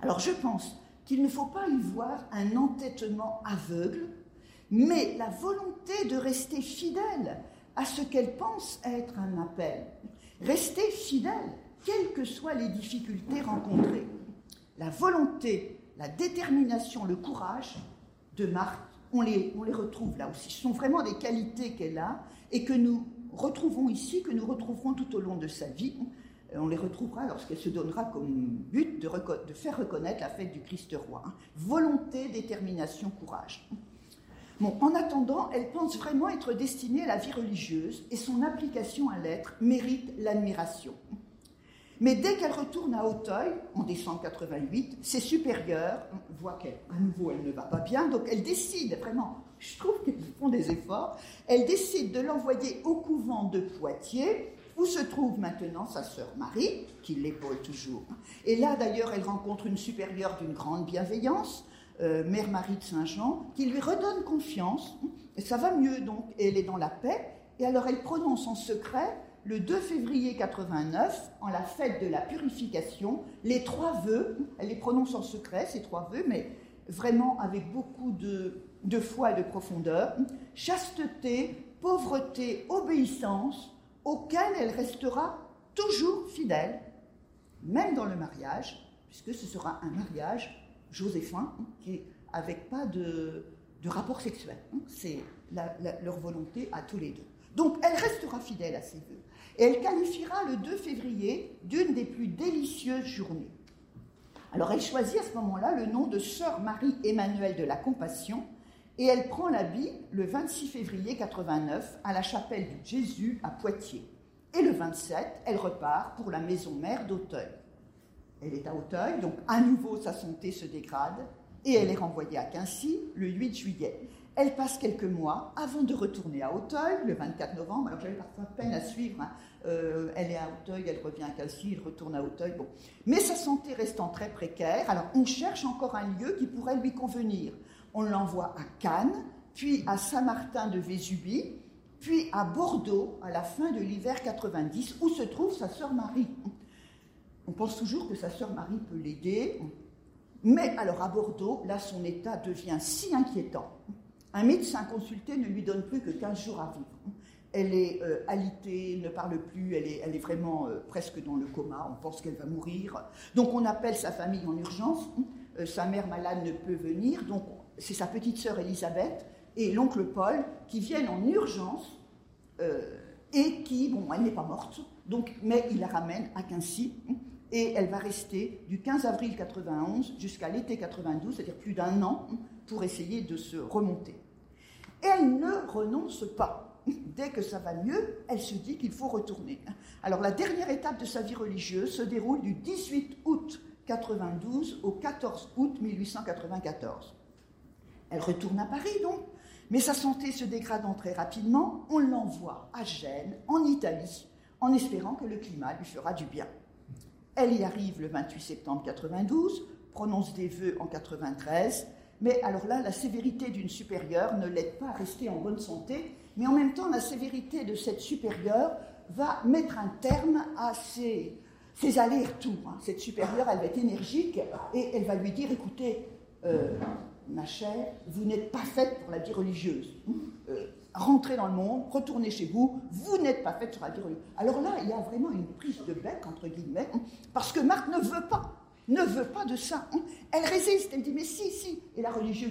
[SPEAKER 1] Alors je pense qu'il ne faut pas y voir un entêtement aveugle, mais la volonté de rester fidèle à ce qu'elle pense être un appel. Rester fidèle, quelles que soient les difficultés rencontrées. La volonté, la détermination, le courage de Marthe, on les retrouve là aussi. Ce sont vraiment des qualités qu'elle a et que nous retrouvons ici, que nous retrouverons tout au long de sa vie. On les retrouvera lorsqu'elle se donnera comme but de faire reconnaître la fête du Christ roi. Volonté, détermination, courage. Bon, en attendant, elle pense vraiment être destinée à la vie religieuse et son application à l'être mérite l'admiration. Mais dès qu'elle retourne à Auteuil, en décembre 88, ses supérieurs voient qu'à nouveau elle ne va pas bien, donc elle décide vraiment, je trouve qu'elles font des efforts, elle décide de l'envoyer au couvent de Poitiers, où se trouve maintenant sa sœur Marie, qui l'épaule toujours. Et là, d'ailleurs, elle rencontre une supérieure d'une grande bienveillance, Mère Marie de Saint-Jean, qui lui redonne confiance, et ça va mieux donc, et elle est dans la paix, et alors elle prononce en secret, le 2 février 89, en la fête de la purification, les 3 vœux, elle les prononce en secret, ces 3 vœux, mais vraiment avec beaucoup de foi et de profondeur, chasteté, pauvreté, obéissance, auquel elle restera toujours fidèle, même dans le mariage, puisque ce sera un mariage joséphin, qui est avec pas de rapport sexuel. C'est leur volonté à tous les deux. Donc, elle restera fidèle à ses vœux. Et elle qualifiera le 2 février d'une des plus délicieuses journées. Alors, elle choisit à ce moment-là le nom de Sœur Marie-Emmanuelle de la Compassion, et elle prend l'habit le 26 février 89 à la chapelle du Jésus à Poitiers. Et le 27, elle repart pour la maison mère d'Auteuil. Elle est à Auteuil, donc à nouveau sa santé se dégrade, et elle est renvoyée à Quincy le 8 juillet. Elle passe quelques mois avant de retourner à Auteuil, le 24 novembre. Alors j'avais parfois peine à suivre. Elle est à Auteuil, elle revient à Quincy, elle retourne à Auteuil. Bon. Mais sa santé restant très précaire, alors on cherche encore un lieu qui pourrait lui convenir. On l'envoie à Cannes, puis à Saint-Martin de Vésubie, puis à Bordeaux à la fin de l'hiver 90, où se trouve sa sœur Marie. On pense toujours que sa sœur Marie peut l'aider, mais alors à Bordeaux, là son état devient si inquiétant. Un médecin consulté ne lui donne plus que 15 jours à vivre. Elle est alitée, ne parle plus, elle est vraiment presque dans le coma, on pense qu'elle va mourir. Donc on appelle sa famille en urgence, sa mère malade ne peut venir, donc c'est sa petite sœur Elisabeth et l'oncle Paul qui viennent en urgence et qui, bon, elle n'est pas morte, donc, mais il la ramène à Quincy et elle va rester du 15 avril 91 jusqu'à l'été 92, c'est-à-dire plus d'1 an, pour essayer de se remonter. Et elle ne renonce pas. Dès que ça va mieux, elle se dit qu'il faut retourner. Alors la dernière étape de sa vie religieuse se déroule du 18 août 92 au 14 août 1894. Elle retourne à Paris donc, mais sa santé se dégradant très rapidement, on l'envoie à Gênes, en Italie, en espérant que le climat lui fera du bien. Elle y arrive le 28 septembre 92, prononce des vœux en 93, mais alors là, la sévérité d'une supérieure ne l'aide pas à rester en bonne santé, mais en même temps, la sévérité de cette supérieure va mettre un terme à ses allers-retours. Cette supérieure, elle va être énergique et elle va lui dire, écoutez, ma chère, vous n'êtes pas faite pour la vie religieuse. Rentrez dans le monde, retournez chez vous, vous n'êtes pas faite sur la vie religieuse. Alors là, il y a vraiment une prise de bec, entre guillemets, parce que Marthe ne veut pas de ça. Elle résiste, elle dit, mais si, et la religieuse,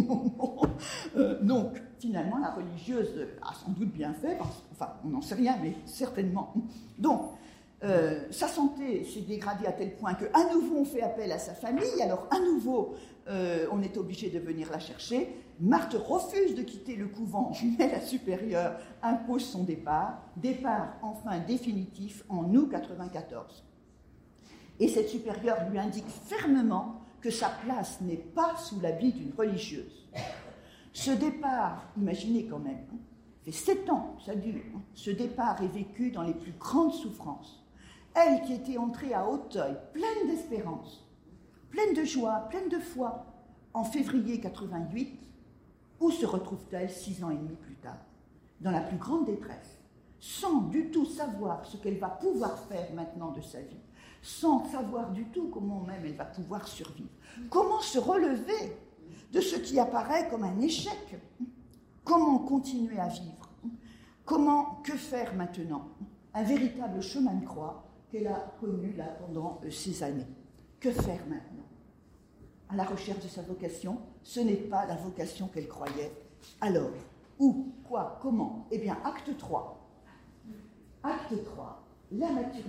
[SPEAKER 1] donc, finalement, la religieuse a sans doute bien fait, enfin, on n'en sait rien, mais certainement. Donc, sa santé s'est dégradée à tel point qu'à nouveau, on fait appel à sa famille, alors à nouveau, on est obligé de venir la chercher. Marthe refuse de quitter le couvent, mais la supérieure impose son départ enfin définitif en août 94. Et cette supérieure lui indique fermement que sa place n'est pas sous l'habit d'une religieuse. Ce départ, imaginez quand même, fait 7 ans, ça dure, ce départ est vécu dans les plus grandes souffrances. Elle qui était entrée à Auteuil, pleine d'espérance, pleine de joie, pleine de foi, en février 88, où se retrouve-t-elle 6 ans et demi plus tard? Dans la plus grande détresse, sans du tout savoir ce qu'elle va pouvoir faire maintenant de sa vie, sans savoir du tout comment même elle va pouvoir survivre. Comment se relever de ce qui apparaît comme un échec? Comment continuer à vivre? Que faire maintenant? Un véritable chemin de croix qu'elle a connu là pendant ces années. Que faire maintenant? À la recherche de sa vocation, ce n'est pas la vocation qu'elle croyait. Alors, où, quoi, comment? Eh bien, acte 3. Acte 3, la maturité.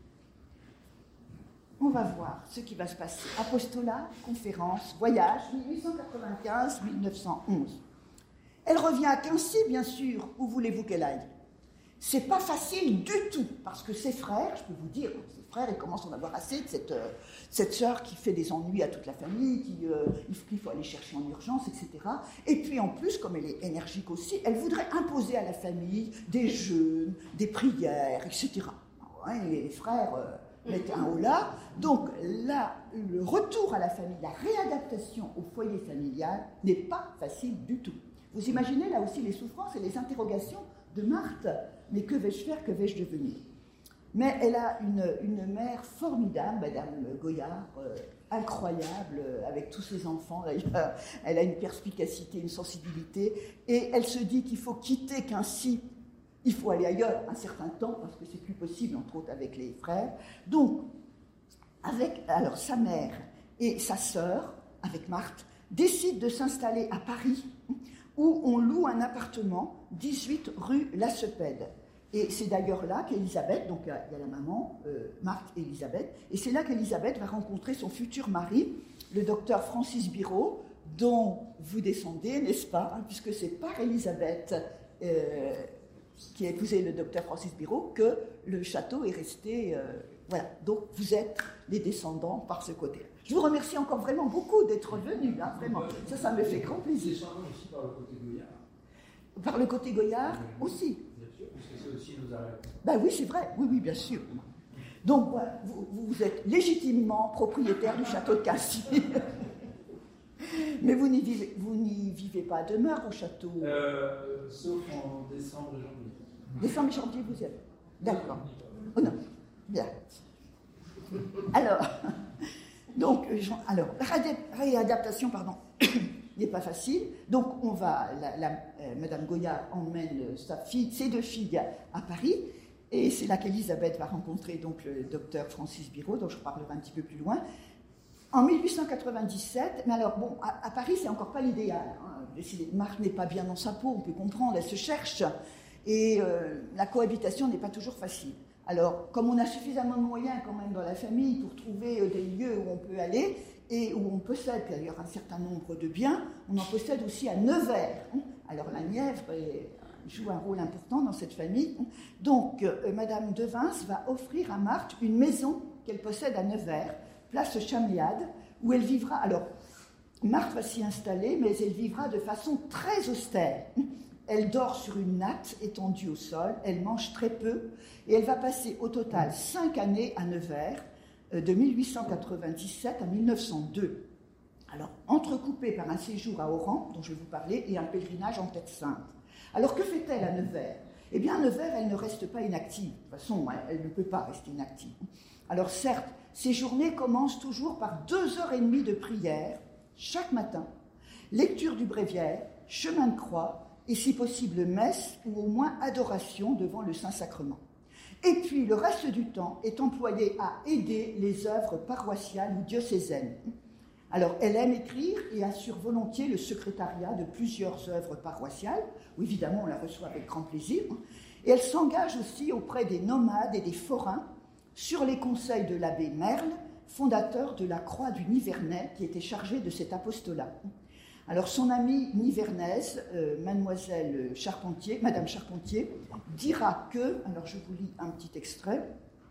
[SPEAKER 1] On va voir ce qui va se passer. Apostolat, conférence, voyage, 1895-1911. Elle revient à Quincy, bien sûr. Où voulez-vous qu'elle aille? C'est pas facile du tout, parce que ses frères, je peux vous dire, ses frères, ils commencent à en avoir assez de cette sœur qui fait des ennuis à toute la famille, qu'il faut aller chercher en urgence, etc. Et puis en plus, comme elle est énergique aussi, elle voudrait imposer à la famille des jeûnes, des prières, etc. Les frères mettent un holà. Donc là, le retour à la famille, la réadaptation au foyer familial n'est pas facile du tout. Vous imaginez là aussi les souffrances et les interrogations de Marthe. Mais que vais-je faire, que vais-je devenir? Mais elle a une mère formidable, Madame Goyard, incroyable, avec tous ses enfants. D'ailleurs, elle a une perspicacité, une sensibilité, et elle se dit qu'il faut quitter Quincy, il faut aller ailleurs un certain temps, parce que c'est plus possible, entre autres avec les frères. Donc, alors sa mère et sa sœur, avec Marthe, décident de s'installer à Paris, où on loue un appartement, 18 rue La Cepède. Et c'est d'ailleurs là qu'Élisabeth, donc il y a la maman, Marthe et Élisabeth, et c'est là qu'Élisabeth va rencontrer son futur mari, le docteur Francis Birot, dont vous descendez, n'est-ce pas, puisque c'est par Élisabeth qui a épousé le docteur Francis Birot que le château est resté... voilà, donc vous êtes les descendants par ce côté. Je vous remercie encore vraiment beaucoup d'être venus, vraiment. Ça me fait grand plaisir.
[SPEAKER 2] Descendants aussi par le côté Goyard.
[SPEAKER 1] Par le côté Goyard aussi.
[SPEAKER 2] Bien sûr, parce que c'est aussi nos arrêts.
[SPEAKER 1] Ben oui, c'est vrai, oui, bien sûr. Donc, voilà, vous êtes légitimement propriétaire du château de Quincy. Mais vous n'y vivez pas à demeure au château.
[SPEAKER 2] Sauf en décembre et janvier.
[SPEAKER 1] Décembre et janvier, vous y êtes. D'accord. Oh non, bien. Alors, donc, la réadaptation, n'est pas facile. Donc, Madame Goyard emmène ses deux filles à Paris, et c'est là qu'Élisabeth va rencontrer donc le docteur Francis Birot, dont je parlerai un petit peu plus loin. En 1897, mais alors bon, à Paris, c'est encore pas l'idéal. Marthe n'est pas bien dans sa peau, on peut comprendre, elle se cherche, et la cohabitation n'est pas toujours facile. Alors, comme on a suffisamment de moyens quand même dans la famille pour trouver des lieux où on peut aller, et où on possède d'ailleurs un certain nombre de biens, on en possède aussi à Nevers. Alors la Nièvre joue un rôle important dans cette famille. Donc Madame Devins va offrir à Marthe une maison qu'elle possède à Nevers, place Chaméade, où elle vivra. Alors Marthe va s'y installer, mais elle vivra de façon très austère. Elle dort sur une natte étendue au sol, elle mange très peu, et elle va passer au total 5 années à Nevers, de 1897 à 1902. Alors, entrecoupée par un séjour à Oran, dont je vais vous parler, et un pèlerinage en Terre Sainte. Alors, que fait-elle à Nevers? Eh bien, à Nevers, elle ne reste pas inactive. De toute façon, elle ne peut pas rester inactive. Alors, certes, ces journées commencent toujours par 2h30 de prière, chaque matin, lecture du bréviaire, chemin de croix, et si possible, messe, ou au moins adoration devant le Saint-Sacrement. Et puis, le reste du temps est employé à aider les œuvres paroissiales ou diocésaines. Alors, elle aime écrire et assure volontiers le secrétariat de plusieurs œuvres paroissiales, où évidemment on la reçoit avec grand plaisir. Et elle s'engage aussi auprès des nomades et des forains sur les conseils de l'abbé Merle, fondateur de la Croix du Nivernais, qui était chargé de cet apostolat. Alors, son amie nivernaise, Madame Charpentier, dira que, alors je vous lis un petit extrait.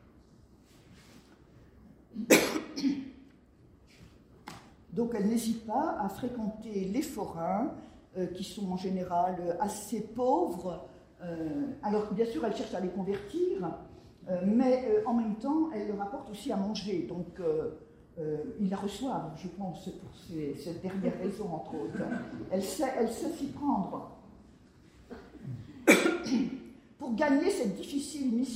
[SPEAKER 1] Donc, elle n'hésite pas à fréquenter les forains, qui sont en général assez pauvres. Alors, bien sûr, elle cherche à les convertir, mais en même temps, elle leur apporte aussi à manger. Donc, ils la reçoivent, je pense, pour cette dernière raison, entre autres. Elle sait s'y prendre. Pour gagner cette difficile mission,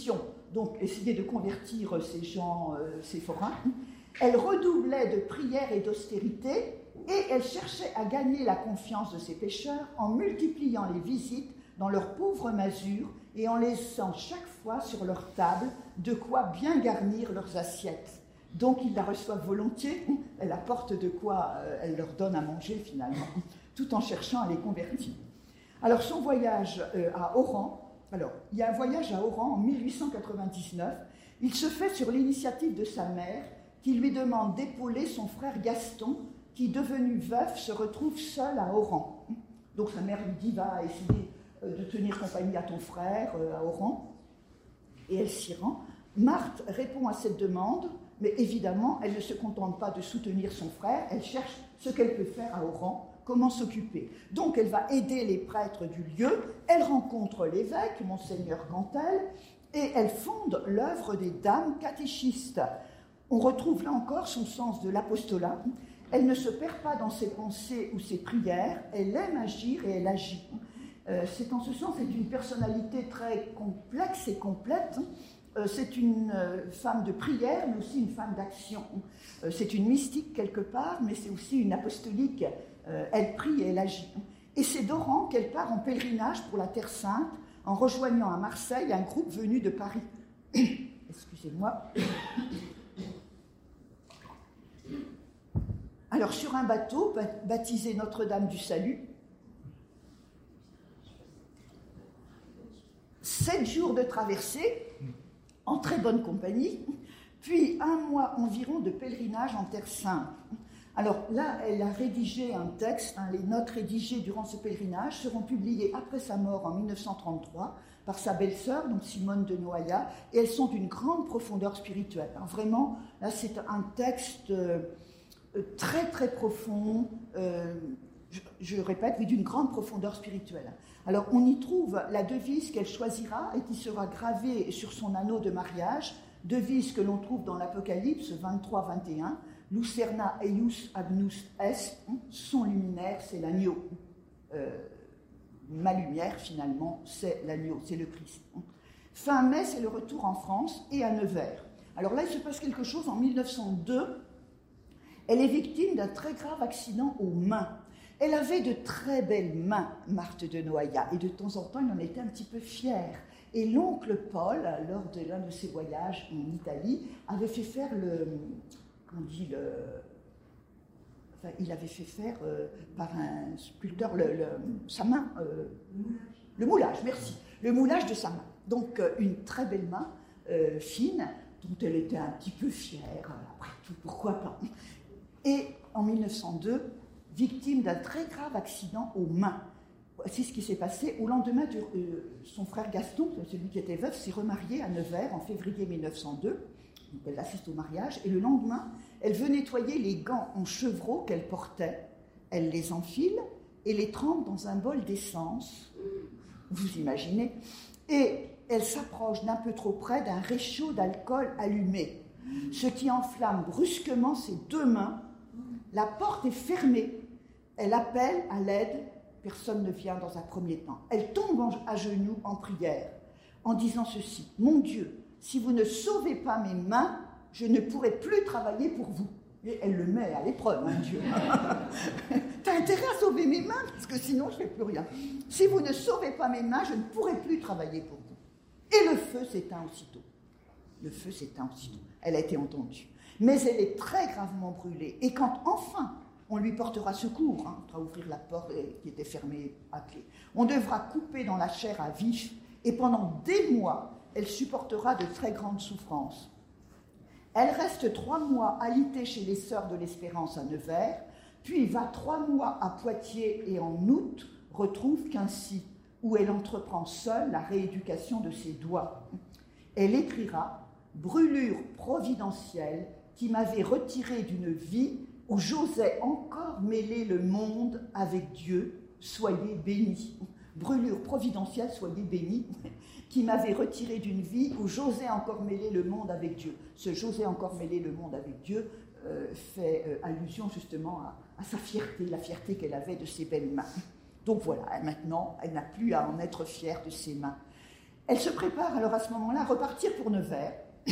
[SPEAKER 1] donc essayer de convertir ces gens, ces forains. Elle redoublait de prières et d'austérité, et elle cherchait à gagner la confiance de ses pêcheurs en multipliant les visites dans leur pauvre masure et en laissant chaque fois sur leur table de quoi bien garnir leurs assiettes. Donc ils la reçoivent volontiers, elle apporte de quoi, elle leur donne à manger finalement, tout en cherchant à les convertir. Alors son voyage à Oran, alors il y a un voyage à Oran en 1899, il se fait sur l'initiative de sa mère qui lui demande d'épauler son frère Gaston qui, devenu veuf, se retrouve seul à Oran. Donc sa mère lui dit « va essayer de tenir compagnie à ton frère à Oran », et elle s'y rend. Marthe répond à cette demande, mais évidemment, elle ne se contente pas de soutenir son frère, elle cherche ce qu'elle peut faire à Oran, comment s'occuper. Donc elle va aider les prêtres du lieu, elle rencontre l'évêque, Monseigneur Cantel, et elle fonde l'œuvre des dames catéchistes. On retrouve là encore son sens de l'apostolat. Elle ne se perd pas dans ses pensées ou ses prières, elle aime agir et elle agit. C'est en ce sens, c'est une personnalité très complexe et complète. C'est une femme de prière, mais aussi une femme d'action. C'est une mystique quelque part, mais c'est aussi une apostolique. Elle prie et elle agit. Et c'est d'Oran qu'elle part en pèlerinage pour la Terre Sainte, en rejoignant à Marseille un groupe venu de Paris. Excusez-moi. Alors, sur un bateau baptisé Notre-Dame du Salut, 7 jours de traversée, en très bonne compagnie, puis 1 mois environ de pèlerinage en Terre Sainte. Alors là, elle a rédigé un texte, les notes rédigées durant ce pèlerinage seront publiées après sa mort en 1933 par sa belle-sœur, donc Simone de Noaillat, et elles sont d'une grande profondeur spirituelle. Alors vraiment, là c'est un texte très très profond, je répète, mais d'une grande profondeur spirituelle. Alors on y trouve la devise qu'elle choisira et qui sera gravée sur son anneau de mariage, devise que l'on trouve dans l'Apocalypse 23-21, Lucerna eius agnus est, son luminaire c'est l'agneau. Ma lumière finalement c'est l'agneau, c'est le Christ. Fin mai c'est le retour en France et à Nevers. Alors là il se passe quelque chose en 1902. Elle est victime d'un très grave accident aux mains. Elle avait de très belles mains, Marthe de Noaillat, et de temps en temps, elle en était un petit peu fière. Et l'oncle Paul, lors de l'un de ses voyages en Italie, avait fait faire il avait fait faire par un sculpteur sa main, le moulage, merci, le moulage de sa main. Donc une très belle main, fine, dont elle était un petit peu fière, après tout, pourquoi pas. Et en 1902, victime d'un très grave accident aux mains. Voici ce qui s'est passé. Au lendemain, son frère Gaston, celui qui était veuf, s'est remarié à Nevers en février 1902. Donc elle assiste au mariage. Et le lendemain, elle veut nettoyer les gants en chevreau qu'elle portait. Elle les enfile et les trempe dans un bol d'essence. Vous imaginez. Et elle s'approche d'un peu trop près d'un réchaud d'alcool allumé, ce qui enflamme brusquement ses 2 mains. La porte est fermée. Elle appelle à l'aide. Personne ne vient dans un premier temps. Elle tombe à genoux en prière en disant ceci: « Mon Dieu, si vous ne sauvez pas mes mains, je ne pourrai plus travailler pour vous. » Et elle le met à l'épreuve, hein, Dieu. « T'as intérêt à sauver mes mains, parce que sinon je ne fais plus rien. Si vous ne sauvez pas mes mains, je ne pourrai plus travailler pour vous. » Et le feu s'éteint aussitôt. Le feu s'éteint aussitôt. Elle a été entendue. Mais elle est très gravement brûlée. Et quand enfin on lui portera secours, on devra ouvrir la porte qui était fermée à clé, on devra couper dans la chair à vif, et pendant des mois, elle supportera de très grandes souffrances. Elle reste 3 mois alitée chez les Sœurs de l'Espérance à Nevers, puis va 3 mois à Poitiers et en août retrouve Quincy, où elle entreprend seule la rééducation de ses doigts. Elle écrira « Brûlure providentielle qui m'avait retiré d'une vie où j'osais encore mêler le monde avec Dieu, soyez bénis. » Brûlure providentielle, soyez bénis, qui m'avait retiré d'une vie où j'osais encore mêler le monde avec Dieu. Ce « j'osais encore mêler le monde avec Dieu » fait allusion justement à sa fierté, la fierté qu'elle avait de ses belles mains. Donc voilà, maintenant, elle n'a plus à en être fière de ses mains. Elle se prépare alors à ce moment-là à repartir pour Nevers,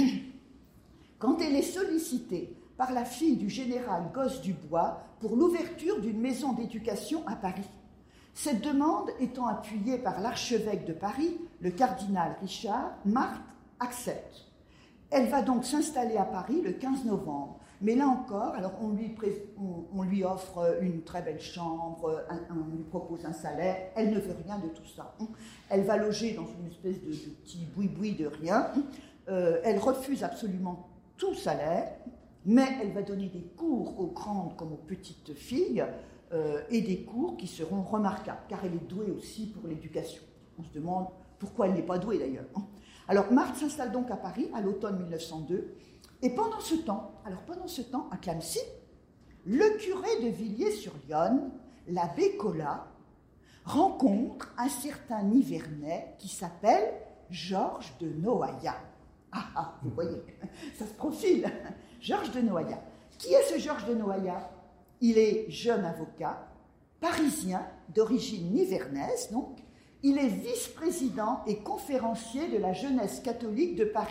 [SPEAKER 1] quand elle est sollicitée par la fille du général Gosse-Dubois pour l'ouverture d'une maison d'éducation à Paris. Cette demande étant appuyée par l'archevêque de Paris, le cardinal Richard, Marthe accepte. Elle va donc s'installer à Paris le 15 novembre. Mais là encore, alors on lui offre une très belle chambre, on lui propose un salaire, elle ne veut rien de tout ça. Elle va loger dans une espèce de petit boui-boui de rien. Elle refuse absolument tout salaire, mais elle va donner des cours aux grandes comme aux petites filles, et des cours qui seront remarquables, car elle est douée aussi pour l'éducation. On se demande pourquoi elle n'est pas douée d'ailleurs. Alors Marthe s'installe donc à Paris à l'automne 1902, et pendant ce temps, à Clamecy, le curé de Villiers-sur-Yonne, l'abbé Colas, rencontre un certain Nivernais qui s'appelle Georges de Noaillat. Vous voyez, ça se profile. Georges de Noaillat. Qui est ce Georges de Noaillat? Il est jeune avocat, parisien, d'origine nivernaise, donc. Il est vice-président et conférencier de la jeunesse catholique de Paris.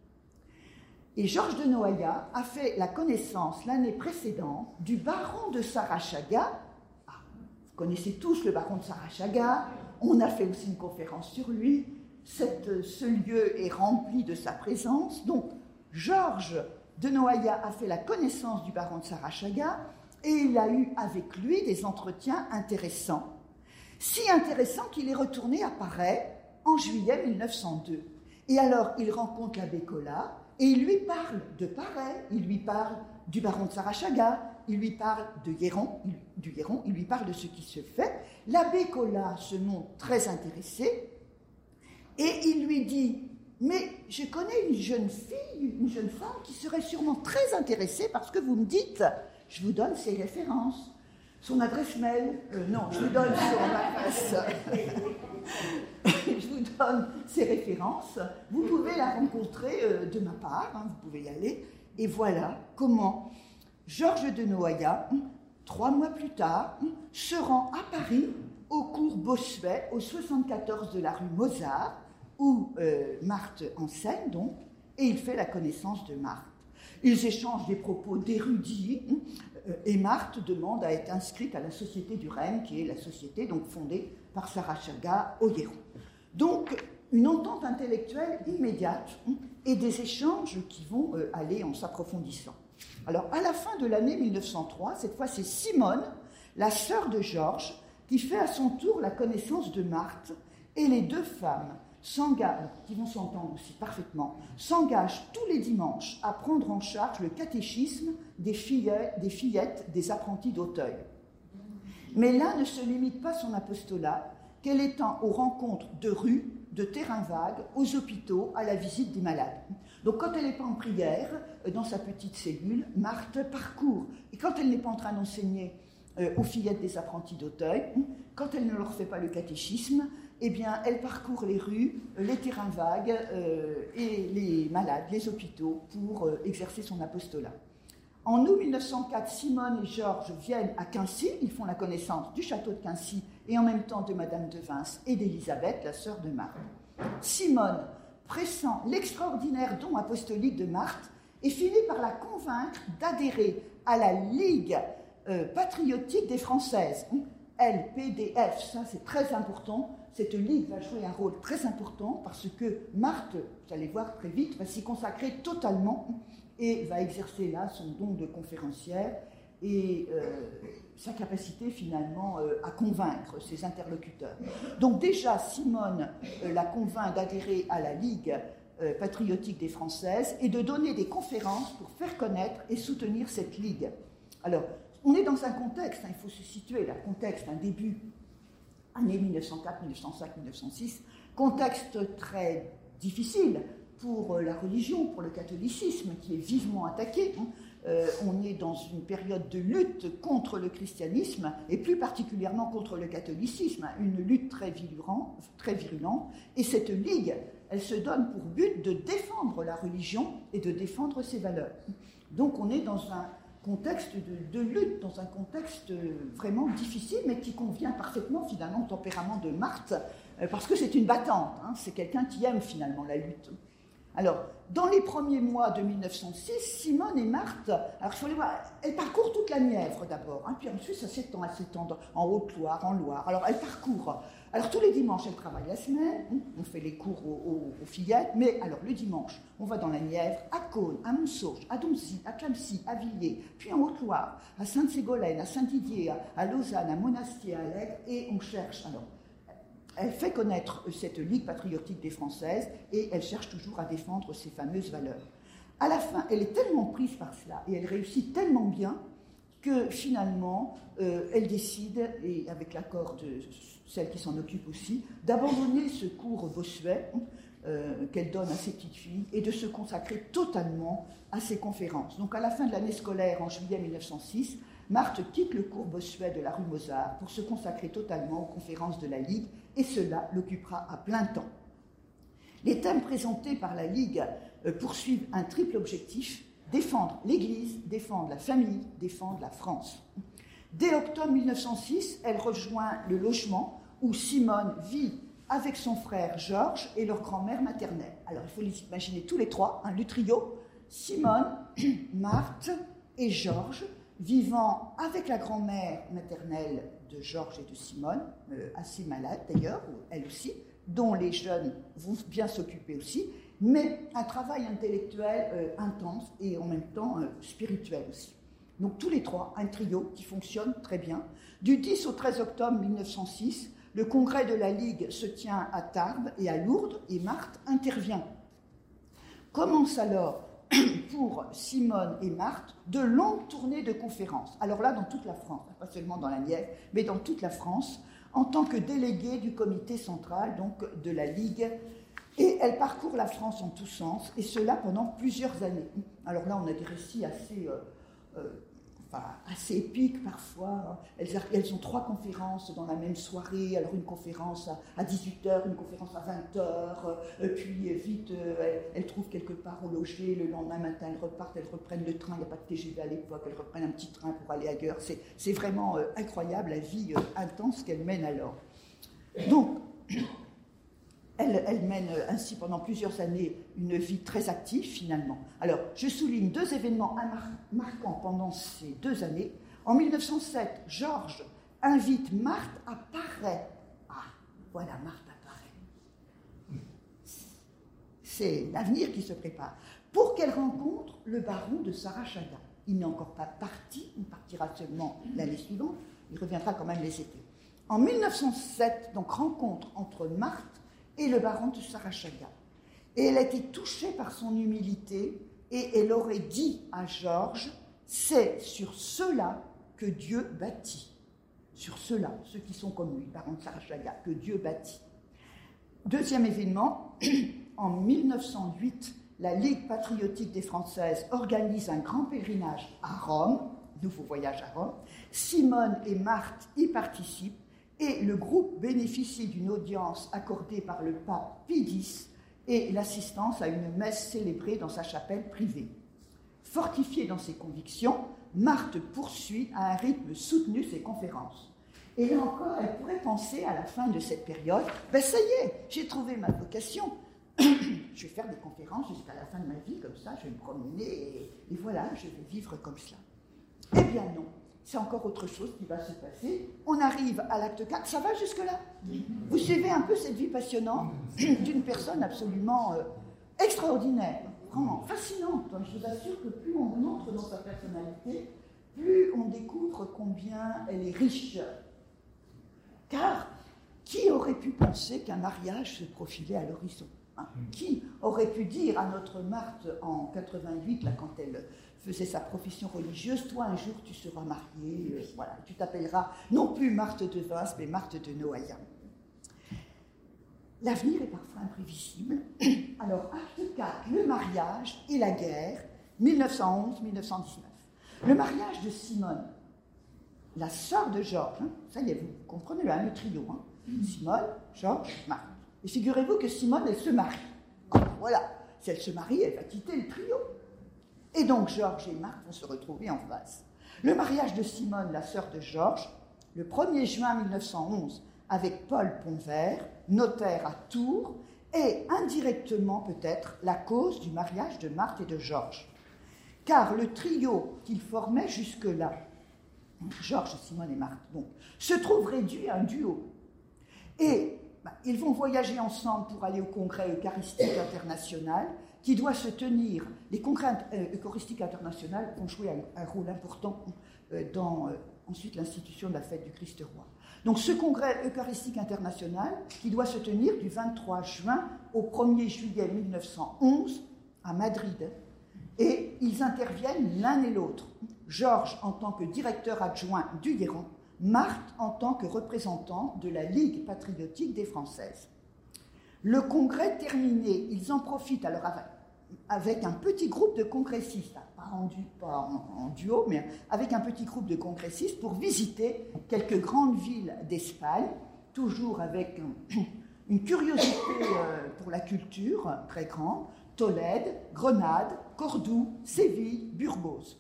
[SPEAKER 1] Et Georges de Noaillat a fait la connaissance l'année précédente du baron de Sarachaga. Vous connaissez tous le baron de Sarachaga, on a fait aussi une conférence sur lui. Ce lieu est rempli de sa présence. Donc, Georges de Noaillat a fait la connaissance du baron de Sarachaga et il a eu avec lui des entretiens intéressants. Si intéressant qu'il est retourné à Paris en juillet 1902. Et alors, il rencontre l'abbé Colas et il lui parle de Paris, il lui parle du baron de Sarachaga, il lui parle du Guéron, il lui parle de ce qui se fait. L'abbé Colas se montre très intéressé et il lui dit « Mais je connais une jeune fille, une jeune femme qui serait sûrement très intéressée par ce que vous me dites. Je vous donne ses références. » Son adresse mail, non, je vous donne son adresse. Je vous donne ses références. Vous pouvez la rencontrer de ma part, vous pouvez y aller. Et voilà comment Georges de Noaillat, 3 mois plus tard, se rend à Paris, au cours Bossuet, au 74 de la rue Mozart, où Marthe enseigne donc, et il fait la connaissance de Marthe. Ils échangent des propos d'érudits, et Marthe demande à être inscrite à la Société du Rhin, qui est la société donc fondée par Sarachaga au Guéron. Donc, une entente intellectuelle immédiate et des échanges qui vont aller en s'approfondissant. Alors, à la fin de l'année 1903, cette fois c'est Simone, la sœur de Georges, qui fait à son tour la connaissance de Marthe, et les deux femmes s'engagent, qui vont s'entendre aussi parfaitement, s'engagent tous les dimanches à prendre en charge le catéchisme des fillettes des apprentis d'Auteuil. Mais là ne se limite pas son apostolat, qu'elle étend aux rencontres de rue, de terrains vagues, aux hôpitaux, à la visite des malades. Donc quand elle n'est pas en prière, dans sa petite cellule, Marthe parcourt. Et quand elle n'est pas en train d'enseigner aux fillettes des apprentis d'Auteuil, quand elle ne leur fait pas le catéchisme, eh bien, elle parcourt les rues, les terrains vagues et les malades, les hôpitaux, pour exercer son apostolat. En août 1904, Simone et Georges viennent à Quincy, ils font la connaissance du château de Quincy et en même temps de Madame de Vince et d'Élisabeth, la sœur de Marthe. Simone pressent l'extraordinaire don apostolique de Marthe et finit par la convaincre d'adhérer à la Ligue patriotique des Françaises, LPDF, ça c'est très important. Cette ligue va jouer un rôle très important parce que Marthe, vous allez voir très vite, va s'y consacrer totalement et va exercer là son don de conférencière et sa capacité finalement à convaincre ses interlocuteurs. Donc déjà, Simone la convainc d'adhérer à la Ligue patriotique des Françaises et de donner des conférences pour faire connaître et soutenir cette ligue. Alors, on est dans un contexte, il faut se situer, le contexte, un début, année 1904, 1905, 1906, contexte très difficile pour la religion, pour le catholicisme, qui est vivement attaqué. On est dans une période de lutte contre le christianisme, et plus particulièrement contre le catholicisme, une lutte très virulente, et cette ligue, elle se donne pour but de défendre la religion et de défendre ses valeurs. Donc on est dans contexte de lutte, dans un contexte vraiment difficile, mais qui convient parfaitement finalement au tempérament de Marthe, parce que c'est une battante, hein, c'est quelqu'un qui aime finalement la lutte. Alors, dans les premiers mois de 1906, Simone et Marthe, alors il faut les voir, elles parcourent toute la Nièvre d'abord, hein, puis ensuite ça s'étend en Haute-Loire, en Loire. Alors elles parcourent. Alors tous les dimanches, elles travaillent la semaine, on fait les cours aux fillettes, mais alors le dimanche, on va dans la Nièvre, à Caunes, à Montsauge, à Donzy, à Clamecy, à Villiers, puis en Haute-Loire, à Sainte-Ségolène, à Saint-Didier, à Lausanne, à Monastier, à Allègre, et on cherche. Alors, elle fait connaître cette Ligue patriotique des Françaises et elle cherche toujours à défendre ses fameuses valeurs. À la fin, elle est tellement prise par cela et elle réussit tellement bien que finalement, elle décide, et avec l'accord de celle qui s'en occupe aussi, d'abandonner ce cours Bossuet qu'elle donne à ses petites filles et de se consacrer totalement à ses conférences. Donc à la fin de l'année scolaire, en juillet 1906, Marthe quitte le cours Bossuet de la rue Mozart pour se consacrer totalement aux conférences de la Ligue, et cela l'occupera à plein temps. Les thèmes présentés par la Ligue poursuivent un triple objectif: défendre l'Église, défendre la famille, défendre la France. Dès octobre 1906, elle rejoint le logement où Simone vit avec son frère Georges et leur grand-mère maternelle. Alors il faut les imaginer tous les trois, hein, le trio, Simone, Marthe et Georges, vivant avec la grand-mère maternelle de Georges et de Simone, assez malade d'ailleurs, elle aussi, dont les jeunes vont bien s'occuper aussi, mais un travail intellectuel intense et en même temps spirituel aussi. Donc tous les trois, un trio qui fonctionne très bien. Du 10 au 13 octobre 1906, le congrès de la Ligue se tient à Tarbes et à Lourdes, et Marthe intervient. Commence alors, pour Simone et Marthe, de longues tournées de conférences. Alors là, dans toute la France, pas seulement dans la Nièvre, mais dans toute la France, en tant que déléguée du comité central, donc de la Ligue. Et elle parcourt la France en tous sens, et cela pendant plusieurs années. Alors là, on a des récits assez épiques parfois. Elles ont 3 conférences dans la même soirée. Alors une conférence à 18h, une conférence à 20h, puis vite elles trouvent quelque part au logis. Le lendemain matin, elles repartent, elles reprennent le train. Il n'y a pas de TGV à l'époque, elles reprennent un petit train pour aller ailleurs. C'est vraiment incroyable la vie intense qu'elles mènent alors. Donc, elle mène ainsi pendant plusieurs années une vie très active finalement. Alors, je souligne 2 événements marquants pendant ces 2 années. En 1907, Georges invite Marthe à Paray. Ah, voilà, Marthe à Paray. C'est l'avenir qui se prépare. Pour qu'elle rencontre le baron de Sarachaga. Il n'est encore pas parti, il partira seulement l'année suivante, il reviendra quand même les étés. En 1907, donc rencontre entre Marthe et le baron de Sarachaga. Et elle a été touchée par son humilité, et elle aurait dit à Georges: c'est sur ceux-là que Dieu bâtit. Sur ceux-là, ceux qui sont comme lui, baron de Sarachaga, que Dieu bâtit. Deuxième événement, en 1908, la Ligue patriotique des Françaises organise un grand pèlerinage à Rome, nouveau voyage à Rome. Simone et Marthe y participent, et le groupe bénéficie d'une audience accordée par le pape Pie X et l'assistance à une messe célébrée dans sa chapelle privée. Fortifiée dans ses convictions, Marthe poursuit à un rythme soutenu ses conférences. Et là encore, elle pourrait penser à la fin de cette période, ça y est, j'ai trouvé ma vocation, je vais faire des conférences jusqu'à la fin de ma vie, comme ça, je vais me promener, et voilà, je vais vivre comme cela. Eh bien non. C'est encore autre chose qui va se passer. On arrive à l'acte 4. Ça va jusque-là? Vous suivez un peu cette vie passionnante d'une personne absolument extraordinaire, vraiment fascinante. Je vous assure que plus on entre dans sa personnalité, plus on découvre combien elle est riche. Car qui aurait pu penser qu'un mariage se profilait à l'horizon, hein? Qui aurait pu dire à notre Marthe en 88, là, quand elle faisait sa profession religieuse: toi un jour tu seras mariée, voilà, tu t'appelleras non plus Marthe de Vins, mais Marthe de Noaillat. L'avenir est parfois imprévisible. Alors, acte 4, le mariage et la guerre, 1911-1919. Le mariage de Simone, la sœur de Georges, hein, ça y est, vous comprenez le trio, hein, Simone, Georges, Marthe. Et figurez-vous que Simone, elle se marie. Voilà, si elle se marie, elle va quitter le trio. Et donc Georges et Marthe vont se retrouver en face. Le mariage de Simone, la sœur de Georges, le 1er juin 1911, avec Paul Pontvert, notaire à Tours, est indirectement peut-être la cause du mariage de Marthe et de Georges. Car le trio qu'ils formaient jusque-là, Georges, Simone et Marthe, donc, se trouve réduit à un duo. Et ils vont voyager ensemble pour aller au congrès eucharistique international qui doit se tenir. Les congrès eucharistiques internationaux vont jouer un rôle important dans ensuite l'institution de la fête du Christ roi. Donc ce congrès eucharistique international qui doit se tenir du 23 juin au 1er juillet 1911 à Madrid. Et ils interviennent l'un et l'autre. Georges en tant que directeur adjoint du Guéran, Marthe en tant que représentant de la Ligue patriotique des Françaises. Le congrès terminé, ils en profitent alors avec un petit groupe de congressistes, pas en duo, mais avec un petit groupe de congressistes pour visiter quelques grandes villes d'Espagne, toujours avec une curiosité pour la culture très grande, Tolède, Grenade, Cordoue, Séville, Burgos.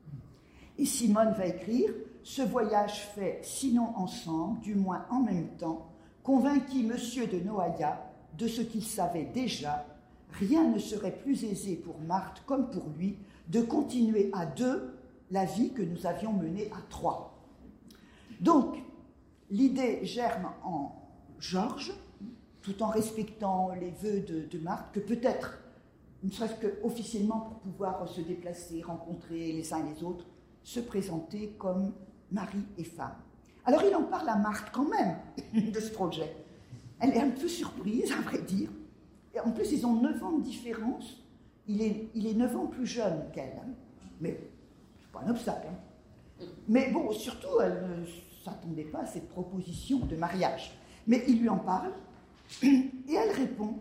[SPEAKER 1] Et Simone va écrire « Ce voyage fait, sinon ensemble, du moins en même temps, convainquit Monsieur de Noaillat de ce qu'il savait déjà, rien ne serait plus aisé pour Marthe comme pour lui de continuer à deux la vie que nous avions menée à trois. » Donc, l'idée germe en Georges, tout en respectant les vœux de Marthe, que peut-être, ne serait-ce qu'officiellement pour pouvoir se déplacer, rencontrer les uns et les autres, se présenter comme mari et femme. Alors il en parle à Marthe quand même de ce projet. Elle est un peu surprise, à vrai dire. Et en plus, ils ont 9 ans de différence. Il est 9 ans plus jeune qu'elle. Hein. Mais c'est pas un obstacle. Hein. Mais bon, surtout, elle ne s'attendait pas à cette proposition de mariage. Mais il lui en parle et elle répond.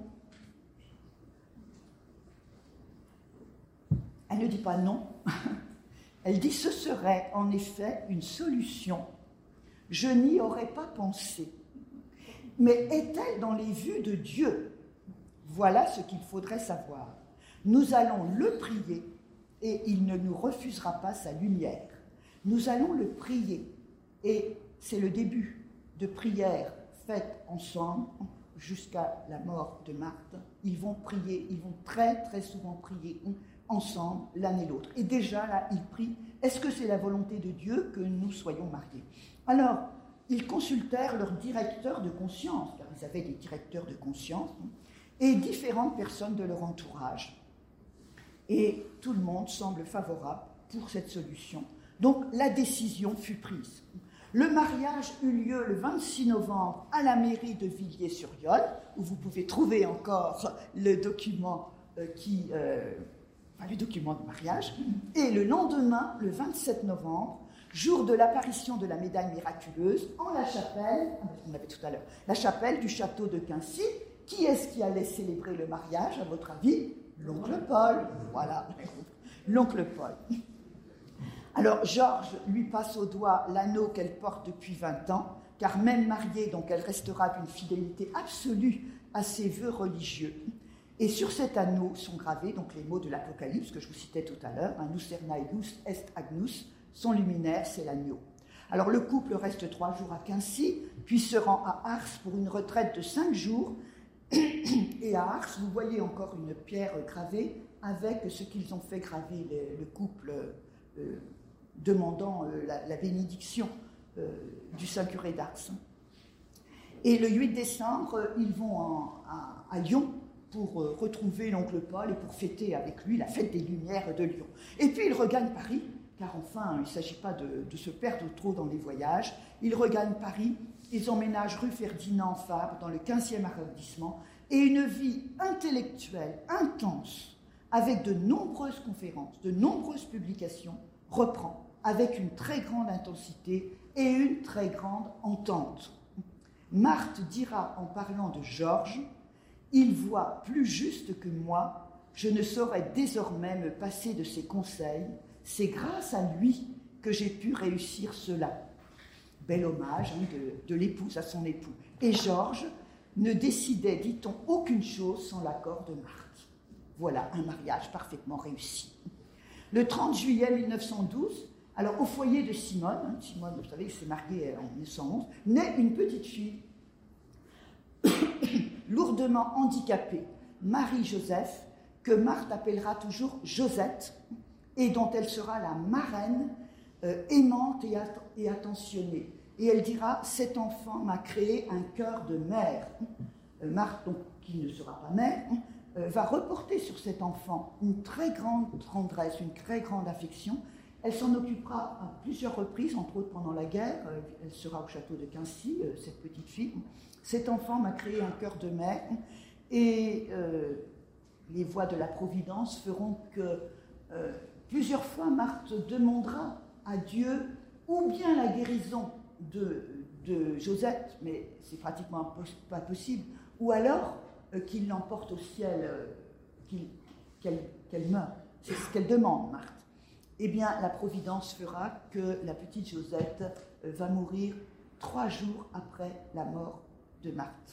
[SPEAKER 1] Elle ne dit pas non. Elle dit « Ce serait en effet une solution. Je n'y aurais pas pensé. Mais est-elle dans les vues de Dieu ? Voilà ce qu'il faudrait savoir. Nous allons le prier et il ne nous refusera pas sa lumière. Nous allons le prier et c'est le début de prières faites ensemble jusqu'à la mort de Marthe. Ils vont prier, ils vont très très souvent prier ensemble, l'un et l'autre. Et déjà, là, ils prient, est-ce que c'est la volonté de Dieu que nous soyons mariés ? Alors, ils consultèrent leur directeur de conscience, car ils avaient des directeurs de conscience, et différentes personnes de leur entourage. Et tout le monde semble favorable pour cette solution. Donc, la décision fut prise. Le mariage eut lieu le 26 novembre à la mairie de Villiers-sur-Yonne, où vous pouvez trouver encore le document le document de mariage, et le lendemain, le 27 novembre, jour de l'apparition de la médaille miraculeuse, en la chapelle, on l'avait tout à l'heure, la chapelle du château de Quincy. Qui est-ce qui allait célébrer le mariage, à votre avis ? L'oncle Paul. Voilà, l'oncle Paul. Alors, Georges lui passe au doigt l'anneau qu'elle porte depuis 20 ans, car même mariée, donc elle restera d'une fidélité absolue à ses vœux religieux. Et sur cet anneau sont gravés donc les mots de l'Apocalypse que je vous citais tout à l'heure, Nucernae lux est agnus, son luminaire, c'est l'agneau. Alors le couple reste 3 jours à Quincy, puis se rend à Ars pour une retraite de 5 jours. Et à Ars, vous voyez encore une pierre gravée avec ce qu'ils ont fait graver le couple demandant la bénédiction du Saint-Curé d'Ars. Et le 8 décembre, ils vont à Lyon pour retrouver l'oncle Paul et pour fêter avec lui la fête des Lumières de Lyon. Et puis ils regagnent Paris, car enfin, il ne s'agit pas de se perdre trop dans les voyages. Ils regagnent Paris, ils emménagent rue Ferdinand Fabre dans le 15e arrondissement, et une vie intellectuelle intense, avec de nombreuses conférences, de nombreuses publications, reprend avec une très grande intensité et une très grande entente. Marthe dira en parlant de Georges, « Il voit plus juste que moi, je ne saurais désormais me passer de ses conseils, c'est grâce à lui que j'ai pu réussir cela. » Bel hommage de l'épouse à son époux. Et Georges ne décidait, dit-on, aucune chose sans l'accord de Marthe. Voilà un mariage parfaitement réussi. Le 30 juillet 1912, alors au foyer de Simone, Simone, vous savez, s'est mariée en 1911, naît une petite fille lourdement handicapée, Marie-Joseph, que Marthe appellera toujours Josette, et dont elle sera la marraine aimante et attentionnée. Et elle dira, cet enfant m'a créé un cœur de mère. Marthe, donc, qui ne sera pas mère, va reporter sur cet enfant une très grande tendresse, une très grande affection. Elle s'en occupera à plusieurs reprises, entre autres pendant la guerre. Elle sera au château de Quincy, cette petite fille. Cet enfant m'a créé un cœur de mère. Et les voies de la Providence feront que plusieurs fois Marthe demandera à Dieu ou bien la guérison de Josette, mais c'est pratiquement pas possible, ou alors qu'il l'emporte au ciel, qu'elle meure. C'est ce qu'elle demande, Marthe. Eh bien, la Providence fera que la petite Josette va mourir 3 jours après la mort de Marthe.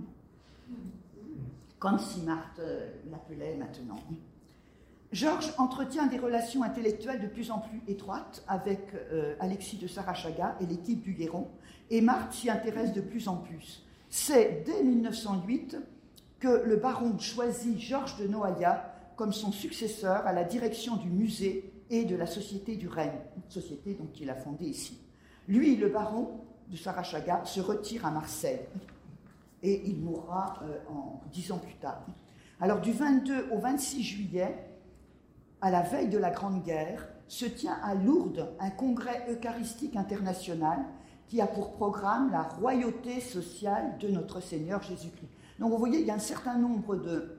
[SPEAKER 1] Comme si Marthe l'appelait maintenant. Georges entretient des relations intellectuelles de plus en plus étroites avec Alexis de Sarachaga et l'équipe du Héron, et Marthe s'y intéresse de plus en plus. C'est dès 1908 que le baron choisit Georges de Noaillat comme son successeur à la direction du musée et de la Société du Règne, société donc qu'il a fondée ici. Lui, le baron de Sarachaga, se retire à Marseille et il mourra 10 ans plus tard. Alors du 22 au 26 juillet, à la veille de la Grande Guerre, se tient à Lourdes un congrès eucharistique international qui a pour programme la royauté sociale de notre Seigneur Jésus-Christ. Donc vous voyez, il y a un certain nombre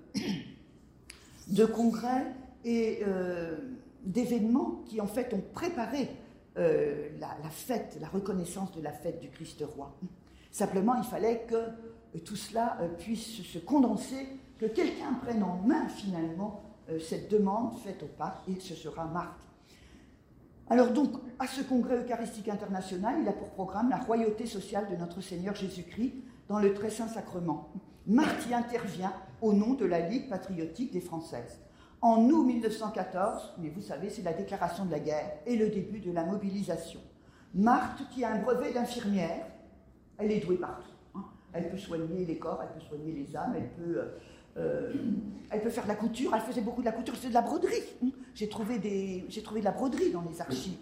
[SPEAKER 1] de congrès et d'événements qui en fait ont préparé la fête, la reconnaissance de la fête du Christ roi. Simplement, il fallait que tout cela puisse se condenser, que quelqu'un prenne en main finalement cette demande faite au pape, et ce sera Marthe. Alors donc, à ce congrès eucharistique international, il a pour programme la royauté sociale de notre Seigneur Jésus-Christ dans le très saint sacrement. Marthe y intervient au nom de la Ligue patriotique des Françaises. En août 1914, mais vous savez, c'est la déclaration de la guerre et le début de la mobilisation. Marthe, qui a un brevet d'infirmière, elle est douée partout. Elle peut soigner les corps, elle peut soigner les âmes, elle peut faire de la couture. Elle faisait beaucoup de la couture, c'est de la broderie. J'ai trouvé de la broderie dans les archives.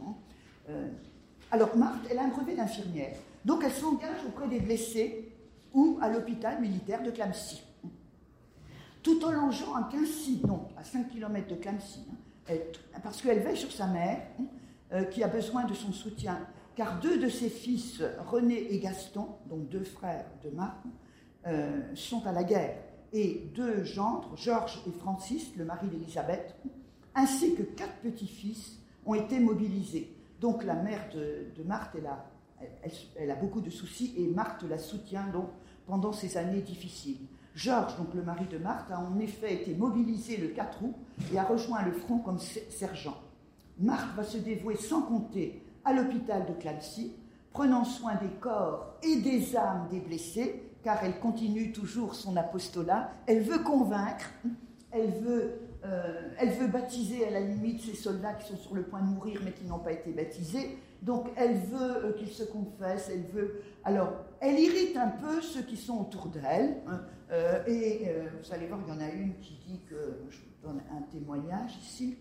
[SPEAKER 1] Alors Marthe, elle a un brevet d'infirmière. Donc elle s'engage auprès des blessés ou à l'hôpital militaire de Clamecy. Tout en longeant à Quincy, donc à 5 km de Clamecy, parce qu'elle veille sur sa mère, qui a besoin de son soutien, car 2 de ses fils, René et Gaston, donc 2 frères de Marthe, sont à la guerre, et 2 gendres, Georges et Francis, le mari d'Élisabeth, ainsi que 4 petits-fils ont été mobilisés. Donc la mère de Marthe, elle a beaucoup de soucis, et Marthe la soutient donc pendant ces années difficiles. Georges, donc le mari de Marthe, a en effet été mobilisé le 4 août et a rejoint le front comme sergent. Marthe va se dévouer sans compter à l'hôpital de Clamecy, prenant soin des corps et des âmes des blessés, car elle continue toujours son apostolat. Elle veut convaincre, elle veut baptiser à la limite ces soldats qui sont sur le point de mourir mais qui n'ont pas été baptisés. Donc elle veut qu'ils se confessent, alors elle irrite un peu ceux qui sont autour d'elle, vous allez voir, il y en a une qui dit que, je vous donne un témoignage ici,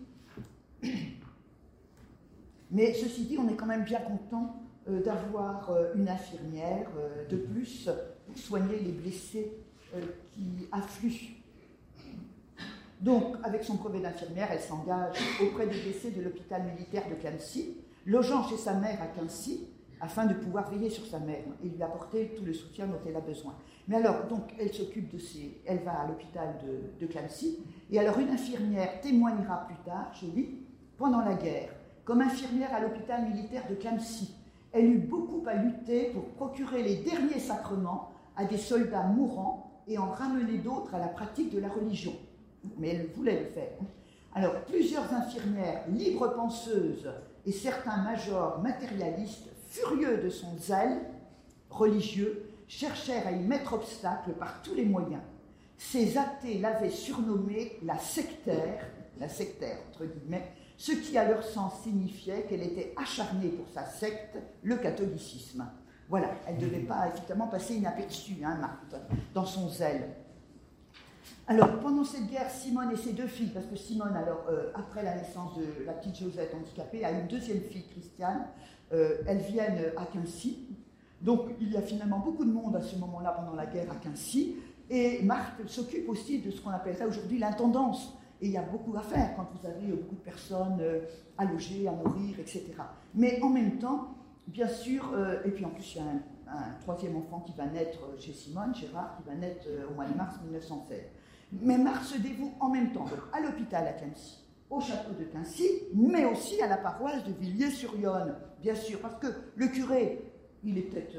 [SPEAKER 1] mais ceci dit, on est quand même bien content d'avoir une infirmière de plus pour soigner les blessés qui affluent. Donc, avec son brevet d'infirmière, elle s'engage auprès des blessés de l'hôpital militaire de Clamecy, logeant chez sa mère à Quincy, afin de pouvoir veiller sur sa mère et lui apporter tout le soutien dont elle a besoin. Mais alors, donc, elle va à l'hôpital de Clamecy, et alors une infirmière témoignera plus tard, je lis, pendant la guerre, comme infirmière à l'hôpital militaire de Clamecy, elle eut beaucoup à lutter pour procurer les derniers sacrements à des soldats mourants et en ramener d'autres à la pratique de la religion. Mais elle voulait le faire. Alors, plusieurs infirmières libres penseuses et certains majors matérialistes, furieux de son zèle religieux, cherchèrent à y mettre obstacle par tous les moyens. Ces athées l'avaient surnommée la sectaire entre guillemets, ce qui à leur sens signifiait qu'elle était acharnée pour sa secte, le catholicisme. Voilà, elle ne devait pas évidemment passer inaperçue, Marthe, dans son zèle. Alors, pendant cette guerre, Simone et ses 2 filles, parce que Simone, alors, après la naissance de la petite Josette handicapée, a une 2e fille, Christiane, elles viennent à Quincy. Donc, il y a finalement beaucoup de monde à ce moment-là, pendant la guerre, à Quincy. Et Marthe s'occupe aussi de ce qu'on appellerait aujourd'hui l'intendance. Et il y a beaucoup à faire quand vous avez beaucoup de personnes à loger, à nourrir, etc. Mais en même temps, bien sûr, et puis en plus, il y a un 3e enfant qui va naître chez Simone, Gérard, qui va naître au mois de mars 1916. Mais Marthe se dévoue en même temps à l'hôpital à Quincy, au château de Quincy, mais aussi à la paroisse de Villiers-sur-Yonne, bien sûr, parce que le curé, il a peut-être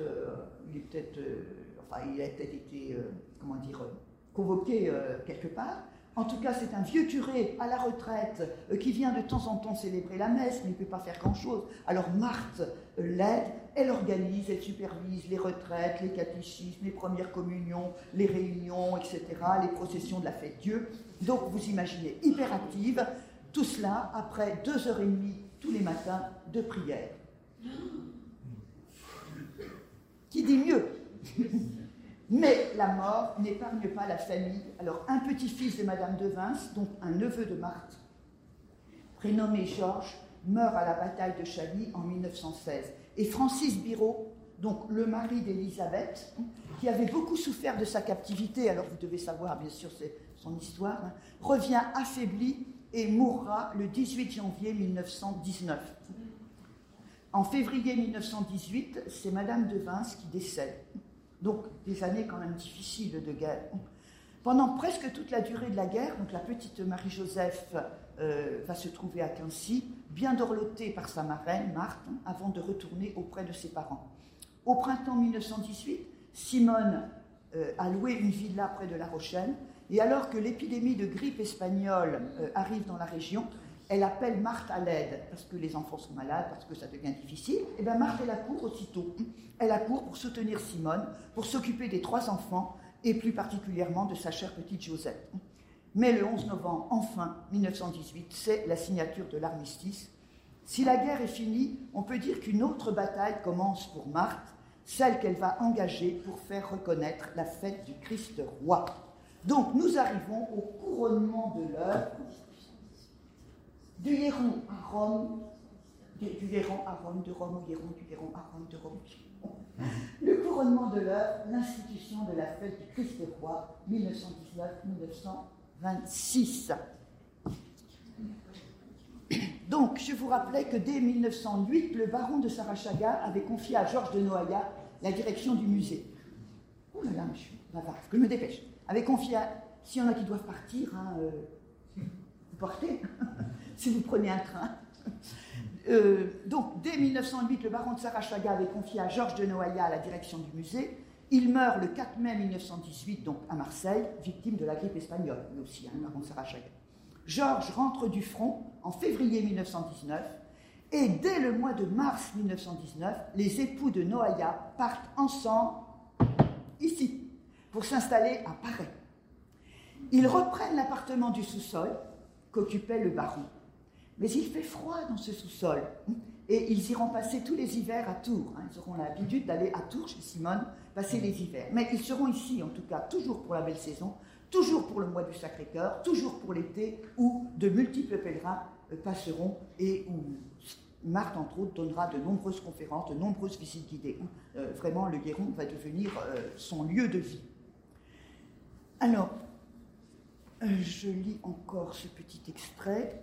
[SPEAKER 1] été, convoqué quelque part. En tout cas, c'est un vieux curé à la retraite qui vient de temps en temps célébrer la messe, mais il ne peut pas faire grand-chose. Alors Marthe l'aide, elle organise, elle supervise les retraites, les catéchismes, les premières communions, les réunions, etc., les processions de la fête Dieu. Donc vous imaginez, hyper active, tout cela après 2h30 tous les matins de prière. Qui dit mieux? Mais la mort n'épargne pas la famille. Alors, un petit-fils de Madame de Vince, donc un neveu de Marthe, prénommé Georges, meurt à la bataille de Chailly en 1916. Et Francis Birot, donc le mari d'Élisabeth, qui avait beaucoup souffert de sa captivité, alors vous devez savoir, bien sûr, c'est son histoire, revient affaibli et mourra le 18 janvier 1919. En février 1918, c'est Madame de Vince qui décède. Donc, des années quand même difficiles de guerre. Pendant presque toute la durée de la guerre, donc la petite Marie-Joseph va se trouver à Quincy, bien dorlotée par sa marraine, Marthe, avant de retourner auprès de ses parents. Au printemps 1918, Simone a loué une villa près de La Rochelle, et alors que l'épidémie de grippe espagnole arrive dans la région, elle appelle Marthe à l'aide, parce que les enfants sont malades, parce que ça devient difficile. Et bien Marthe, elle accourt aussitôt. Elle accourt pour soutenir Simone, pour s'occuper des 3 enfants, et plus particulièrement de sa chère petite Josette. Mais le 11 novembre, enfin, 1918, c'est la signature de l'armistice. Si la guerre est finie, on peut dire qu'une autre bataille commence pour Marthe, celle qu'elle va engager pour faire reconnaître la fête du Christ roi. Donc nous arrivons au couronnement de l'heure, du Héron à Rome, du Héron à Rome, de Rome au Héron, du Héron à Rome, de Rome au Héron. Le couronnement de l'heure, l'institution de la fête du Christ roi, 1919-1926. Donc, je vous rappelais que dès 1908, le baron de Sarachaga avait confié à Georges de Noaillat la direction du musée. Oh là là, monsieur, que je me dépêche. Avait confié à... S'il y en a qui doivent partir, vous portez, si vous prenez un train. Donc, dès 1908, le baron de Sarachaga avait confié à Georges de Noaillat la direction du musée. Il meurt le 4 mai 1918, donc à Marseille, victime de la grippe espagnole, lui aussi, le baron de Sarachaga. Georges rentre du front en février 1919, et dès le mois de mars 1919, les époux de Noaillat partent ensemble, ici, pour s'installer à Paris. Ils reprennent l'appartement du sous-sol qu'occupait le baron. Mais il fait froid dans ce sous-sol, et ils iront passer tous les hivers à Tours. Ils auront l'habitude d'aller à Tours chez Simone, passer les hivers. Mais ils seront ici, en tout cas, toujours pour la belle saison, toujours pour le mois du Sacré-Cœur, toujours pour l'été, où de multiples pèlerins passeront et où Marthe, entre autres, donnera de nombreuses conférences, de nombreuses visites guidées. Vraiment, le Guéron va devenir son lieu de vie. Alors, je lis encore ce petit extrait.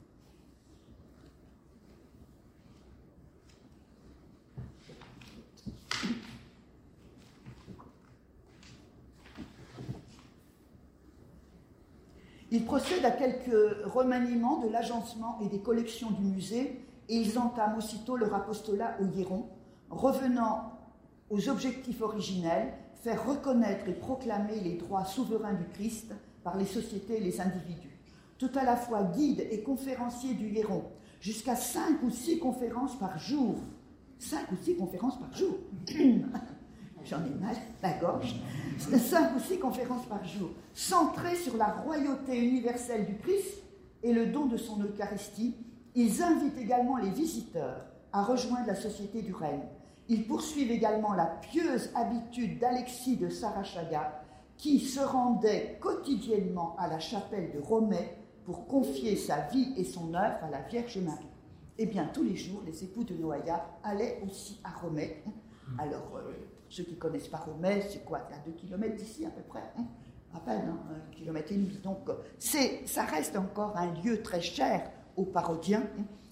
[SPEAKER 1] Ils procèdent à quelques remaniements de l'agencement et des collections du musée, et ils entament aussitôt leur apostolat au Guéron, revenant aux objectifs originels, faire reconnaître et proclamer les droits souverains du Christ par les sociétés et les individus. Tout à la fois guide et conférencier du Guéron, jusqu'à 5 ou 6 conférences par jour. 5 ou 6 conférences par jour. J'en ai mal, la gorge. 5 ou 6 conférences par jour, centrées sur la royauté universelle du Christ et le don de son Eucharistie, Ils invitent également les visiteurs à rejoindre la Société du règne. Ils poursuivent également la pieuse habitude d'Alexis de Sarachaga, qui se rendait quotidiennement à la chapelle de Romay pour confier sa vie et son œuvre à la Vierge Marie. Eh bien, tous les jours, les époux de Noaillat allaient aussi à Romay. Alors, ceux qui ne connaissent pas Romay, c'est quoi? C'est à 2 km d'ici à peu près, à peine, 1,5 km. Donc, ça reste encore un lieu très cher aux parodiens,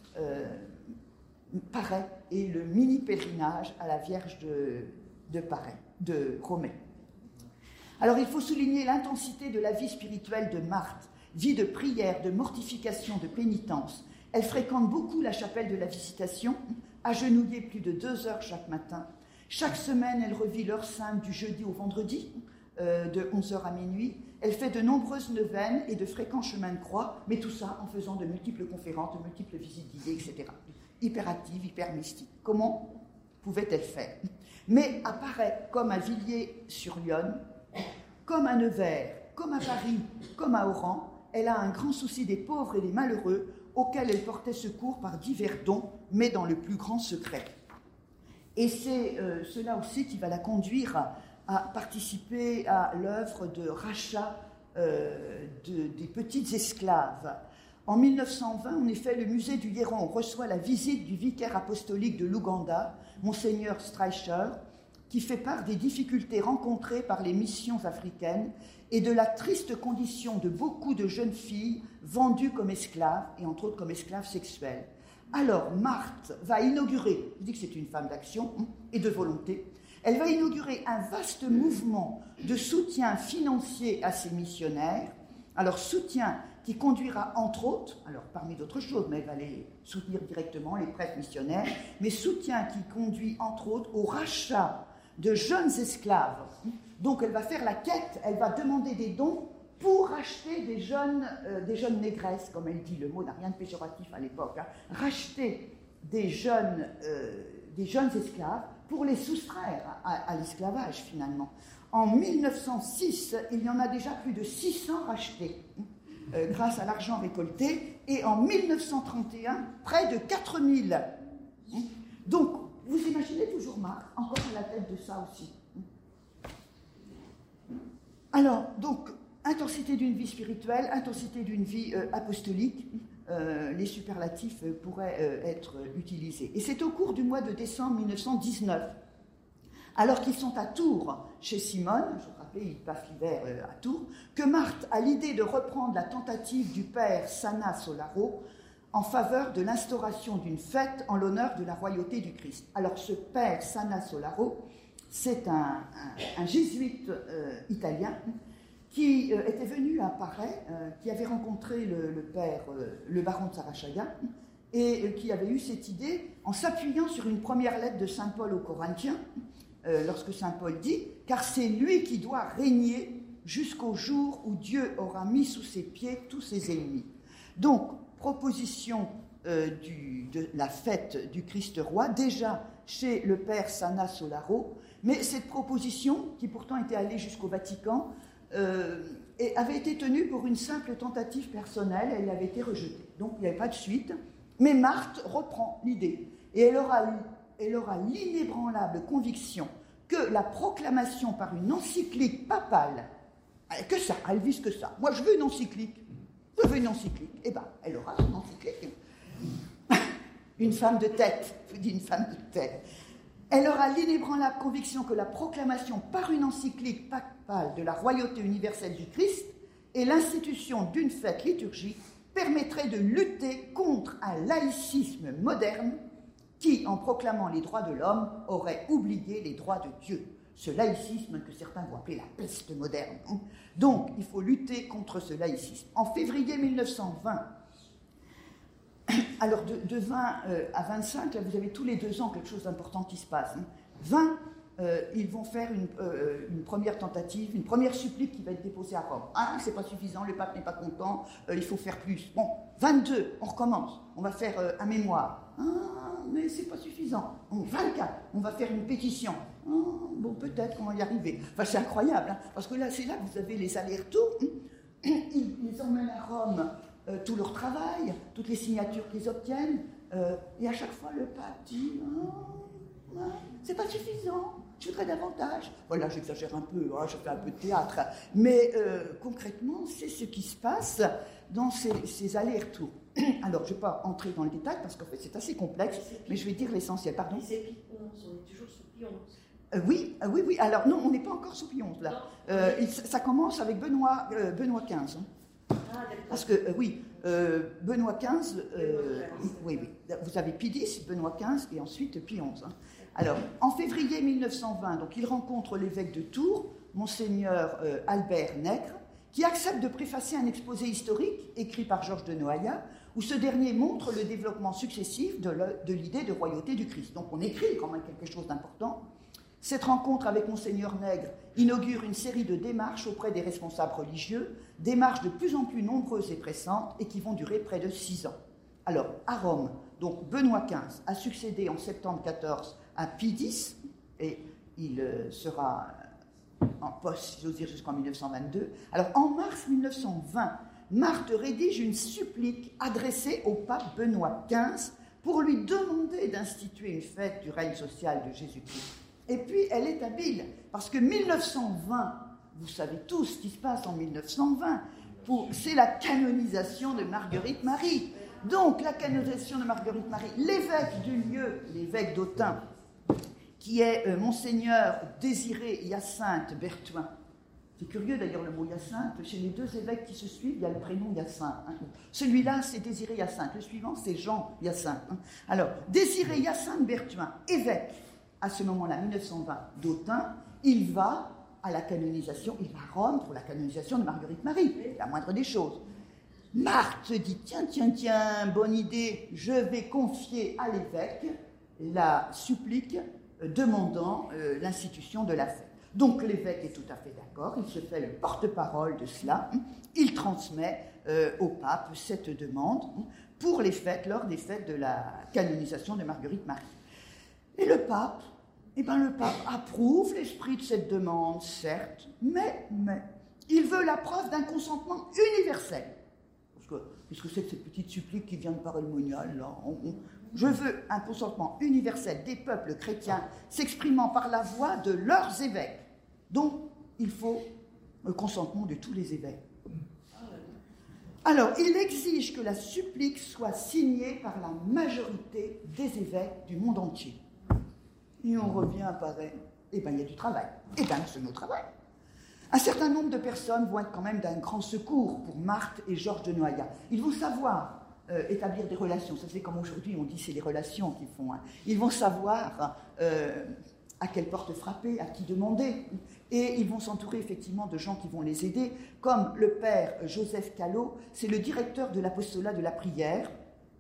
[SPEAKER 1] Paray et le mini-pèlerinage à la Vierge de Romay. Alors, il faut souligner l'intensité de la vie spirituelle de Marthe, vie de prière, de mortification, de pénitence. Elle fréquente beaucoup la chapelle de la Visitation, agenouillée plus de 2 heures chaque matin. Chaque semaine, elle revit l'heure sainte du jeudi au vendredi, de 11h à minuit. Elle fait de nombreuses neuvaines et de fréquents chemins de croix, mais tout ça en faisant de multiples conférences, de multiples visites guidées, etc. Hyper active, hyper mystique. Comment pouvait-elle faire? Mais apparaît comme à Villiers-sur-Yonne, comme à Nevers, comme à Paris, comme à Oran, elle a un grand souci des pauvres et des malheureux auxquels elle portait secours par divers dons, mais dans le plus grand secret. Et c'est cela aussi qui va la conduire à participer à l'œuvre de rachat des petites esclaves. En 1920, en effet, le musée du Héron reçoit la visite du vicaire apostolique de l'Ouganda, Monseigneur Streicher, qui fait part des difficultés rencontrées par les missions africaines et de la triste condition de beaucoup de jeunes filles vendues comme esclaves, et entre autres comme esclaves sexuelles. Alors, Marthe va inaugurer, je dis que c'est une femme d'action et de volonté, elle va inaugurer un vaste mouvement de soutien financier à ces missionnaires. Alors, soutien qui conduira, entre autres, alors parmi d'autres choses, mais elle va les soutenir directement, les prêtres missionnaires, mais soutien qui conduit, entre autres, au rachat de jeunes esclaves. Donc, elle va faire la quête, elle va demander des dons pour racheter des jeunes négresses, comme elle dit, le mot n'a rien de péjoratif à l'époque, racheter des jeunes esclaves pour les soustraire à l'esclavage, finalement. En 1906, il y en a déjà plus de 600 rachetés, grâce à l'argent récolté, et en 1931, près de 4000. Donc, vous imaginez toujours Marthe, encore à la tête de ça aussi. Alors, donc, intensité d'une vie spirituelle, intensité d'une vie apostolique, les superlatifs pourraient être utilisés. Et c'est au cours du mois de décembre 1919, alors qu'ils sont à Tours, chez Simone, je vous rappelle, ils passent l'hiver à Tours, que Marthe a l'idée de reprendre la tentative du père Sanna Solaro en faveur de l'instauration d'une fête en l'honneur de la royauté du Christ. Alors ce père Sanna Solaro, c'est un jésuite italien qui était venu à Paray, qui avait rencontré le baron de Sarachaga, et qui avait eu cette idée en s'appuyant sur une première lettre de saint Paul aux Corinthiens, lorsque saint Paul dit « Car c'est lui qui doit régner jusqu'au jour où Dieu aura mis sous ses pieds tous ses ennemis. » Donc, proposition de la fête du Christ roi, déjà chez le père Sanna Solaro, mais cette proposition, qui pourtant était allée jusqu'au Vatican, avait été tenue pour une simple tentative personnelle, elle avait été rejetée. Donc il n'y avait pas de suite, mais Marthe reprend l'idée, et elle aura l'inébranlable conviction que la proclamation par une encyclique papale, que ça, elle vise que ça, moi je veux une encyclique, eh bien elle aura son encyclique. Une femme de tête, je vous dis une femme de tête. Elle aura l'inébranlable conviction que la proclamation par une encyclique papale de la royauté universelle du Christ et l'institution d'une fête liturgique permettrait de lutter contre un laïcisme moderne qui, en proclamant les droits de l'homme, aurait oublié les droits de Dieu. Ce laïcisme que certains vont appeler la peste moderne. Donc, il faut lutter contre ce laïcisme. En février 1920, alors de 20 à 25, là, vous avez tous les 2 ans quelque chose d'important qui se passe. 20, ils vont faire une première tentative, une première supplique qui va être déposée à Rome. Ah, c'est pas suffisant, le pape n'est pas content, il faut faire plus. Bon, 22, on recommence, on va faire un mémoire. Ah, mais c'est pas suffisant. Bon, 24, on va faire une pétition. Ah, bon, peut-être qu'on va y arriver. Enfin, c'est incroyable, hein, parce que là, c'est là que vous avez les allers-retours. Ils emmènent à Rome tout leur travail, toutes les signatures qu'ils obtiennent, et à chaque fois le pape dit c'est pas suffisant, je voudrais davantage. Voilà, j'exagère un peu, je fais un peu de théâtre, mais concrètement, c'est ce qui se passe dans ces allers-retours. Alors, je ne vais pas entrer dans le détail parce qu'en fait, c'est assez complexe, mais je vais dire l'essentiel. Pardon ?
[SPEAKER 3] C'est Pie XI, on est toujours sous Pie XI.
[SPEAKER 1] Oui. Alors, non, on n'est pas encore sous Pie XI, là. Ça commence avec Benoît XV. Hein.
[SPEAKER 3] Ah, d'accord.
[SPEAKER 1] Parce que, Benoît XV, oui. Vous avez Pie X, Benoît XV et ensuite Pie XI. Hein. Alors, en février 1920, donc, il rencontre l'évêque de Tours, Monseigneur Albert Nègre, qui accepte de préfacer un exposé historique écrit par Georges de Noaillat, où ce dernier montre le développement successif de l'idée de royauté du Christ. Donc on écrit quand même quelque chose d'important. Cette rencontre avec Monseigneur Nègre inaugure une série de démarches auprès des responsables religieux, démarches de plus en plus nombreuses et pressantes et qui vont durer près de 6 ans. Alors, à Rome, donc Benoît XV a succédé en septembre 14 à Pie X, et il sera en poste, si j'ose dire, jusqu'en 1922. Alors, en mars 1920, Marthe rédige une supplique adressée au pape Benoît XV pour lui demander d'instituer une fête du règne social de Jésus-Christ. Et puis, elle est habile, parce que 1920, vous savez tous ce qui se passe en 1920, c'est la canonisation de Marguerite Marie. Donc, la canonisation de Marguerite Marie, l'évêque du lieu, l'évêque d'Autun, qui est Monseigneur Désiré Hyacinthe Berthuin. C'est curieux d'ailleurs le mot Hyacinthe, chez les deux évêques qui se suivent, il y a le prénom Hyacinthe. Hein. Celui-là, c'est Désiré Hyacinthe, le suivant, c'est Jean Hyacinthe. Hein. Alors, Désiré Hyacinthe Berthuin, évêque, à ce moment-là, 1920, d'Autun, il va à la canonisation, il va à Rome pour la canonisation de Marguerite Marie, la moindre des choses. Marthe dit, tiens, bonne idée, je vais confier à l'évêque la supplique demandant l'institution de la fête. Donc l'évêque est tout à fait d'accord, il se fait le porte-parole de cela, il transmet au pape cette demande pour les fêtes, lors des fêtes de la canonisation de Marguerite Marie. Et le pape approuve l'esprit de cette demande, certes, mais il veut la preuve d'un consentement universel. Qu'est-ce que c'est que cette petite supplique qui vient de Paray-le-Monial, là ? Je veux un consentement universel des peuples chrétiens s'exprimant par la voix de leurs évêques. Donc, il faut le consentement de tous les évêques. Alors, il exige que la supplique soit signée par la majorité des évêques du monde entier. Et on revient à pareil. Il y a du travail. C'est notre travail. Un certain nombre de personnes vont être quand même d'un grand secours pour Marthe et Georges de Noaillat. Ils vont savoir établir des relations. Ça, c'est comme aujourd'hui, on dit c'est les relations qu'ils font. Hein. Ils vont savoir à quelle porte frapper, à qui demander. Et ils vont s'entourer effectivement de gens qui vont les aider, comme le père Joseph Callot, c'est le directeur de l'apostolat de la prière.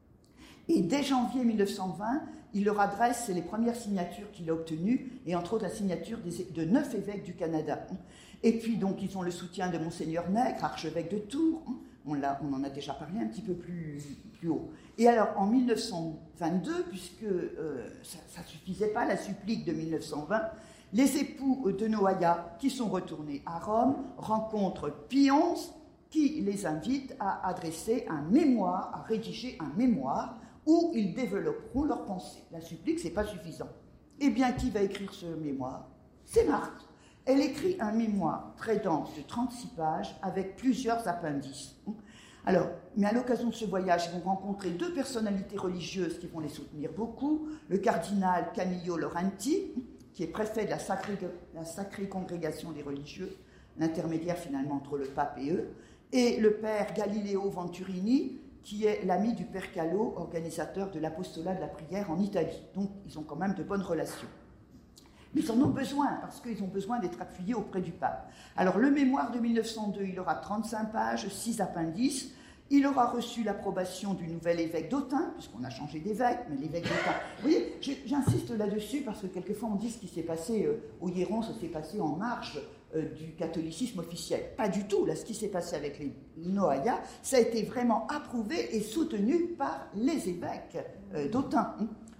[SPEAKER 1] Et dès janvier 1920, il leur adresse les premières signatures qu'il a obtenues, et entre autres la signature de 9 évêques du Canada. Et puis donc ils ont le soutien de Monseigneur Nègre, archevêque de Tours, on en a déjà parlé un petit peu plus haut. Et alors en 1922, puisque ça ne suffisait pas, la supplique de 1920, les époux de Noaillat, qui sont retournés à Rome, rencontrent Pie XI, qui les invite à adresser un mémoire, à rédiger un mémoire, où ils développeront leurs pensées. La supplique, ce n'est pas suffisant. Eh bien, qui va écrire ce mémoire ? C'est Marthe. Elle écrit un mémoire très dense de 36 pages avec plusieurs appendices. Alors, mais à l'occasion de ce voyage, ils vont rencontrer 2 personnalités religieuses qui vont les soutenir beaucoup. Le cardinal Camillo Laurenti, qui est préfet de la Sacrée Congrégation des religieux, l'intermédiaire finalement entre le pape et eux, et le père Galileo Venturini, qui est l'ami du père Callot, organisateur de l'apostolat de la prière en Italie. Donc, ils ont quand même de bonnes relations. Mais ils en ont besoin, parce qu'ils ont besoin d'être appuyés auprès du pape. Alors, le mémoire de 1902, il aura 35 pages, 6 appendices. Il aura reçu l'approbation du nouvel évêque d'Autun, puisqu'on a changé d'évêque, mais l'évêque d'Autun... Vous voyez, j'insiste là-dessus, parce que quelquefois on dit ce qui s'est passé au Hieron, ça s'est passé en marge du catholicisme officiel. Pas du tout, là, ce qui s'est passé avec les Noaillat, ça a été vraiment approuvé et soutenu par les évêques d'Autun.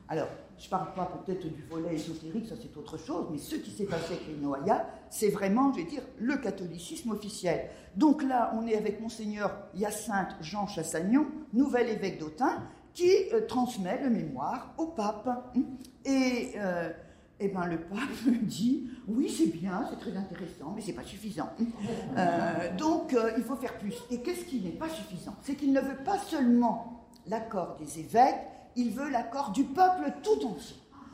[SPEAKER 1] Alors, je ne parle pas peut-être du volet ésotérique, ça c'est autre chose, mais ce qui s'est passé avec les Noaillas, c'est vraiment, je vais dire, le catholicisme officiel. Donc là, on est avec Monseigneur Hyacinthe Jean Chassagnon, nouvel évêque d'Autun, qui transmet le mémoire au pape. Et le pape dit, oui c'est bien, c'est très intéressant, mais c'est pas suffisant. Donc il faut faire plus. Et qu'est-ce qui n'est pas suffisant? C'est qu'il ne veut pas seulement l'accord des évêques, il veut l'accord du peuple tout entier.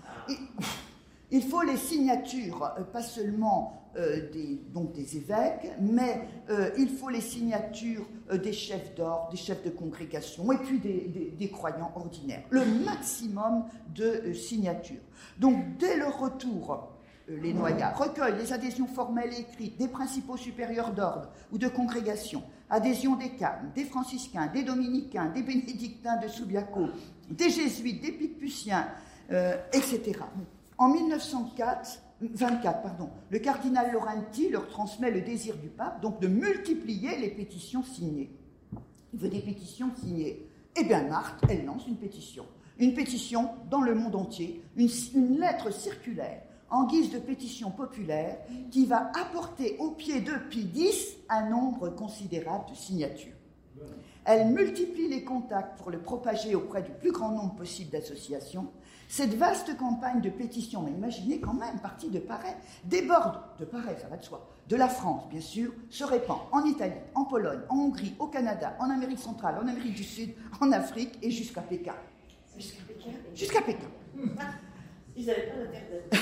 [SPEAKER 1] Il faut les signatures, pas seulement des évêques, mais il faut les signatures des chefs d'ordre, des chefs de congrégation, et puis des croyants ordinaires. Le maximum de signatures. Donc, dès leur retour, les Noaillas recueillent les adhésions formelles et écrites des principaux supérieurs d'ordre ou de congrégation, adhésion des carmes, des franciscains, des dominicains, des bénédictins de Subiaco, des jésuites, des picputiens, etc. En 1924, le cardinal Laurenti leur transmet le désir du pape, donc de multiplier les pétitions signées. Il veut des pétitions signées. Eh bien, Marthe, elle lance une pétition dans le monde entier, une lettre circulaire en guise de pétition populaire qui va apporter au pied de Pie X un nombre considérable de signatures. Elle multiplie les contacts pour le propager auprès du plus grand nombre possible d'associations. Cette vaste campagne de pétition, mais imaginez quand même, partie de Paray, déborde, de Paray, ça va de soi, de la France, bien sûr, se répand en Italie, en Pologne, en Hongrie, au Canada, en Amérique centrale, en Amérique du Sud, en Afrique et jusqu'à Pékin. Jusqu'à Pékin.
[SPEAKER 3] Ils n'avaient pas d'internet.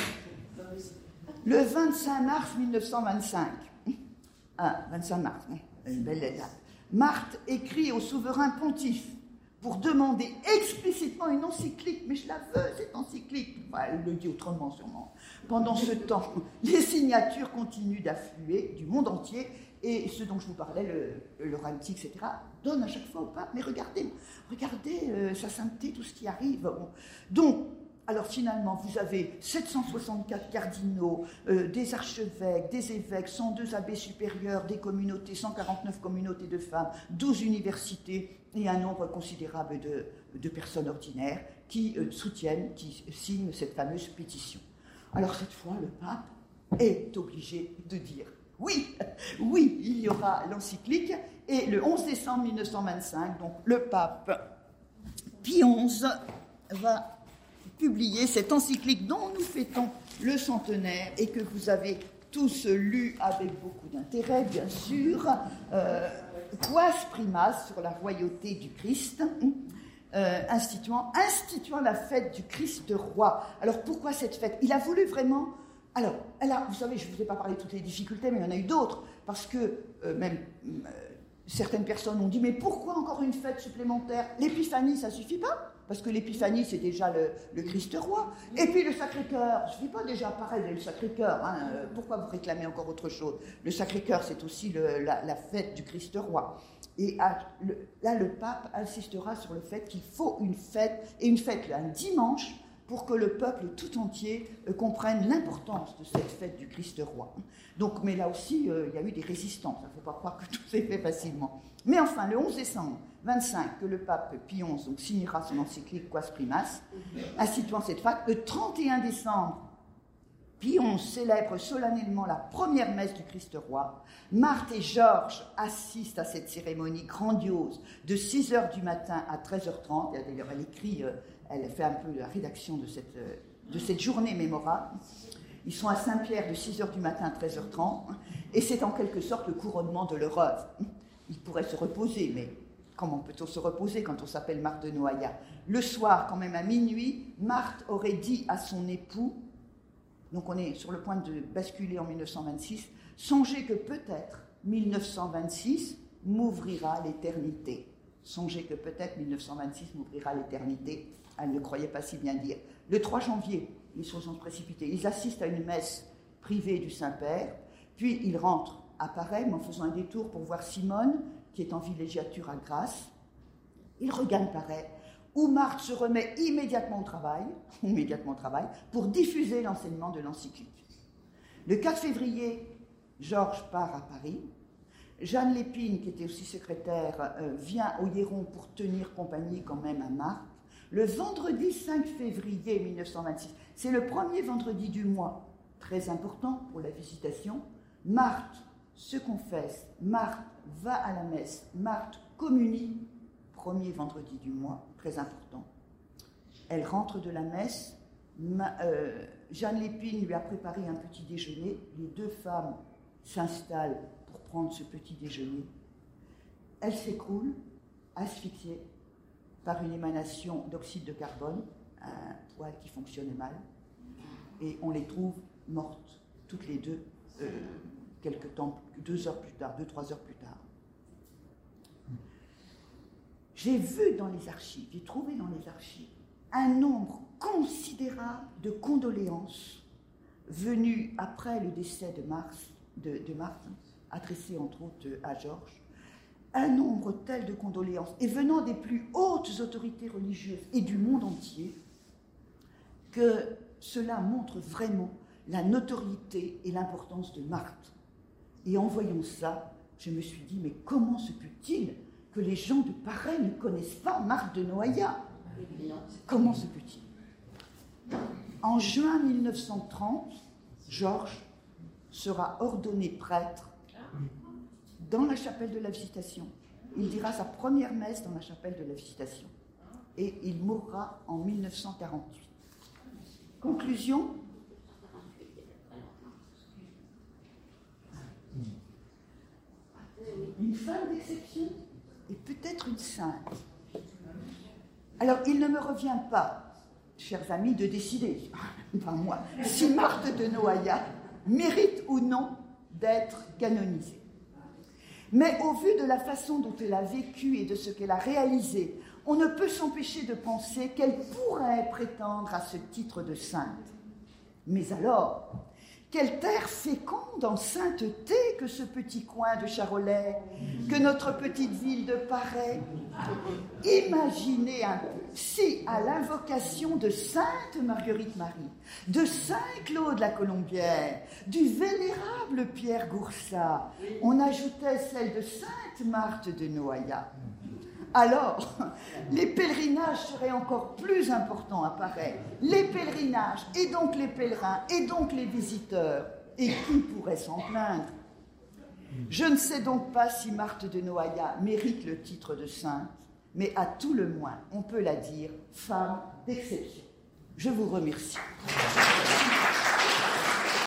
[SPEAKER 1] Le 25 mars 1925, 25 mars, une belle date, Marthe écrit au souverain pontife pour demander explicitement une encyclique, mais je la veux, cette encyclique. Enfin, elle le dit autrement, sûrement. Pendant ce temps, les signatures continuent d'affluer du monde entier, et ce dont je vous parlais, le Laurenti, etc., donne à chaque fois au pape, mais regardez sa sainteté, tout ce qui arrive. Bon. Donc, alors finalement, vous avez 764 cardinaux, des archevêques, des évêques, 102 abbés supérieurs, des communautés, 149 communautés de femmes, 12 universités et un nombre considérable de personnes ordinaires qui soutiennent, qui signent cette fameuse pétition. Alors cette fois, le pape est obligé de dire oui, il y aura l'encyclique, et le 11 décembre 1925, donc le pape Pie XI va publier cette encyclique dont nous fêtons le centenaire et que vous avez tous lu avec beaucoup d'intérêt, bien sûr, Quas Primas, sur la royauté du Christ, instituant la fête du Christ roi. Alors pourquoi cette fête? Il a voulu vraiment... Alors, vous savez, je ne vous ai pas parlé de toutes les difficultés, mais il y en a eu d'autres, parce que certaines personnes ont dit, mais pourquoi encore une fête supplémentaire? L'épiphanie, ça ne suffit pas, parce que l'épiphanie, c'est déjà le Christ roi. Et puis le Sacré-Cœur, ça ne suffit pas déjà, pareil, le Sacré-Cœur, pourquoi vous réclamez encore autre chose? Le Sacré-Cœur, c'est aussi la fête du Christ roi. Et là, le pape insistera sur le fait qu'il faut une fête, et une fête un dimanche, pour que le peuple tout entier comprenne l'importance de cette fête du Christ roi. Donc, mais là aussi, il y a eu des résistances. Il ne faut pas croire que tout s'est fait facilement. Mais enfin, le 11 décembre 25, que le pape Pie XI donc, signera son encyclique Quas Primas, instituant cette fête, le 31 décembre, Pie XI célèbre solennellement la première messe du Christ roi. Marthe et Georges assistent à cette cérémonie grandiose de 6h du matin à 13h30. D'ailleurs, elle écrit... Elle fait un peu la rédaction de cette journée mémorable. Ils sont à Saint-Pierre de 6h du matin à 13h30, et c'est en quelque sorte le couronnement de leur œuvre. Ils pourraient se reposer, mais comment peut-on se reposer quand on s'appelle Marthe de Noaillat? Le soir, quand même à minuit, Marthe aurait dit à son époux, donc on est sur le point de basculer en 1926, « Songez que peut-être 1926 m'ouvrira l'éternité. » Songez que peut-être 1926 m'ouvrira l'éternité. Elle ne croyait pas si bien dire. Le 3 janvier, les choses ont précipité. Ils assistent à une messe privée du Saint-Père, puis ils rentrent à Paray, en faisant un détour pour voir Simone, qui est en villégiature à Grasse. Ils regagnent Paray, où Marthe se remet immédiatement au travail, pour diffuser l'enseignement de l'encyclique. Le 4 février, Georges part à Paris. Jeanne Lépine, qui était aussi secrétaire, vient au Hieron pour tenir compagnie quand même à Marthe. Le vendredi 5 février 1926, c'est le premier vendredi du mois, très important pour la visitation. Marthe se confesse, Marthe va à la messe, Marthe communie, premier vendredi du mois, très important. Elle rentre de la messe, Jeanne Lépine lui a préparé un petit déjeuner, les deux femmes s'installent pour prendre ce petit déjeuner. Elle s'écroule, asphyxiée par une émanation d'oxyde de carbone, un poêle qui fonctionnait mal, et on les trouve mortes, toutes les deux, quelque temps, 2 heures plus tard, 2-3 heures plus tard. J'ai vu dans les archives, j'ai trouvé dans les archives, un nombre considérable de condoléances venues après le décès de Marthe, adressées entre autres à Georges, un nombre tel de condoléances, et venant des plus hautes autorités religieuses et du monde entier, que cela montre vraiment la notoriété et l'importance de Marthe. Et en voyant ça, je me suis dit, mais comment se peut-il que les gens de Paray ne connaissent pas Marthe de Noaillat? Comment se peut-il? En juin 1930, Georges sera ordonné prêtre dans la chapelle de la Visitation. Il dira sa première messe dans la chapelle de la Visitation. Et il mourra en 1948. Conclusion. Une femme d'exception et peut-être une sainte. Alors, il ne me revient pas, chers amis, de décider, pas moi, si Marthe de Noaillat mérite ou non d'être canonisée. Mais au vu de la façon dont elle a vécu et de ce qu'elle a réalisé, on ne peut s'empêcher de penser qu'elle pourrait prétendre à ce titre de sainte. Mais alors, quelle terre féconde en sainteté que ce petit coin de Charolais, que notre petite ville de Paray. Imaginez un peu, si à l'invocation de sainte Marguerite-Marie, de saint Claude la Colombière, du vénérable Pierre Goursat, on ajoutait celle de sainte Marthe de Noaillat, alors les pèlerinages seraient encore plus importants à Paray. Les pèlerinages, et donc les pèlerins, et donc les visiteurs. Et qui pourrait s'en plaindre? Je ne sais donc pas si Marthe de Noaillat mérite le titre de sainte, mais à tout le moins, on peut la dire femme d'exception. Je vous remercie.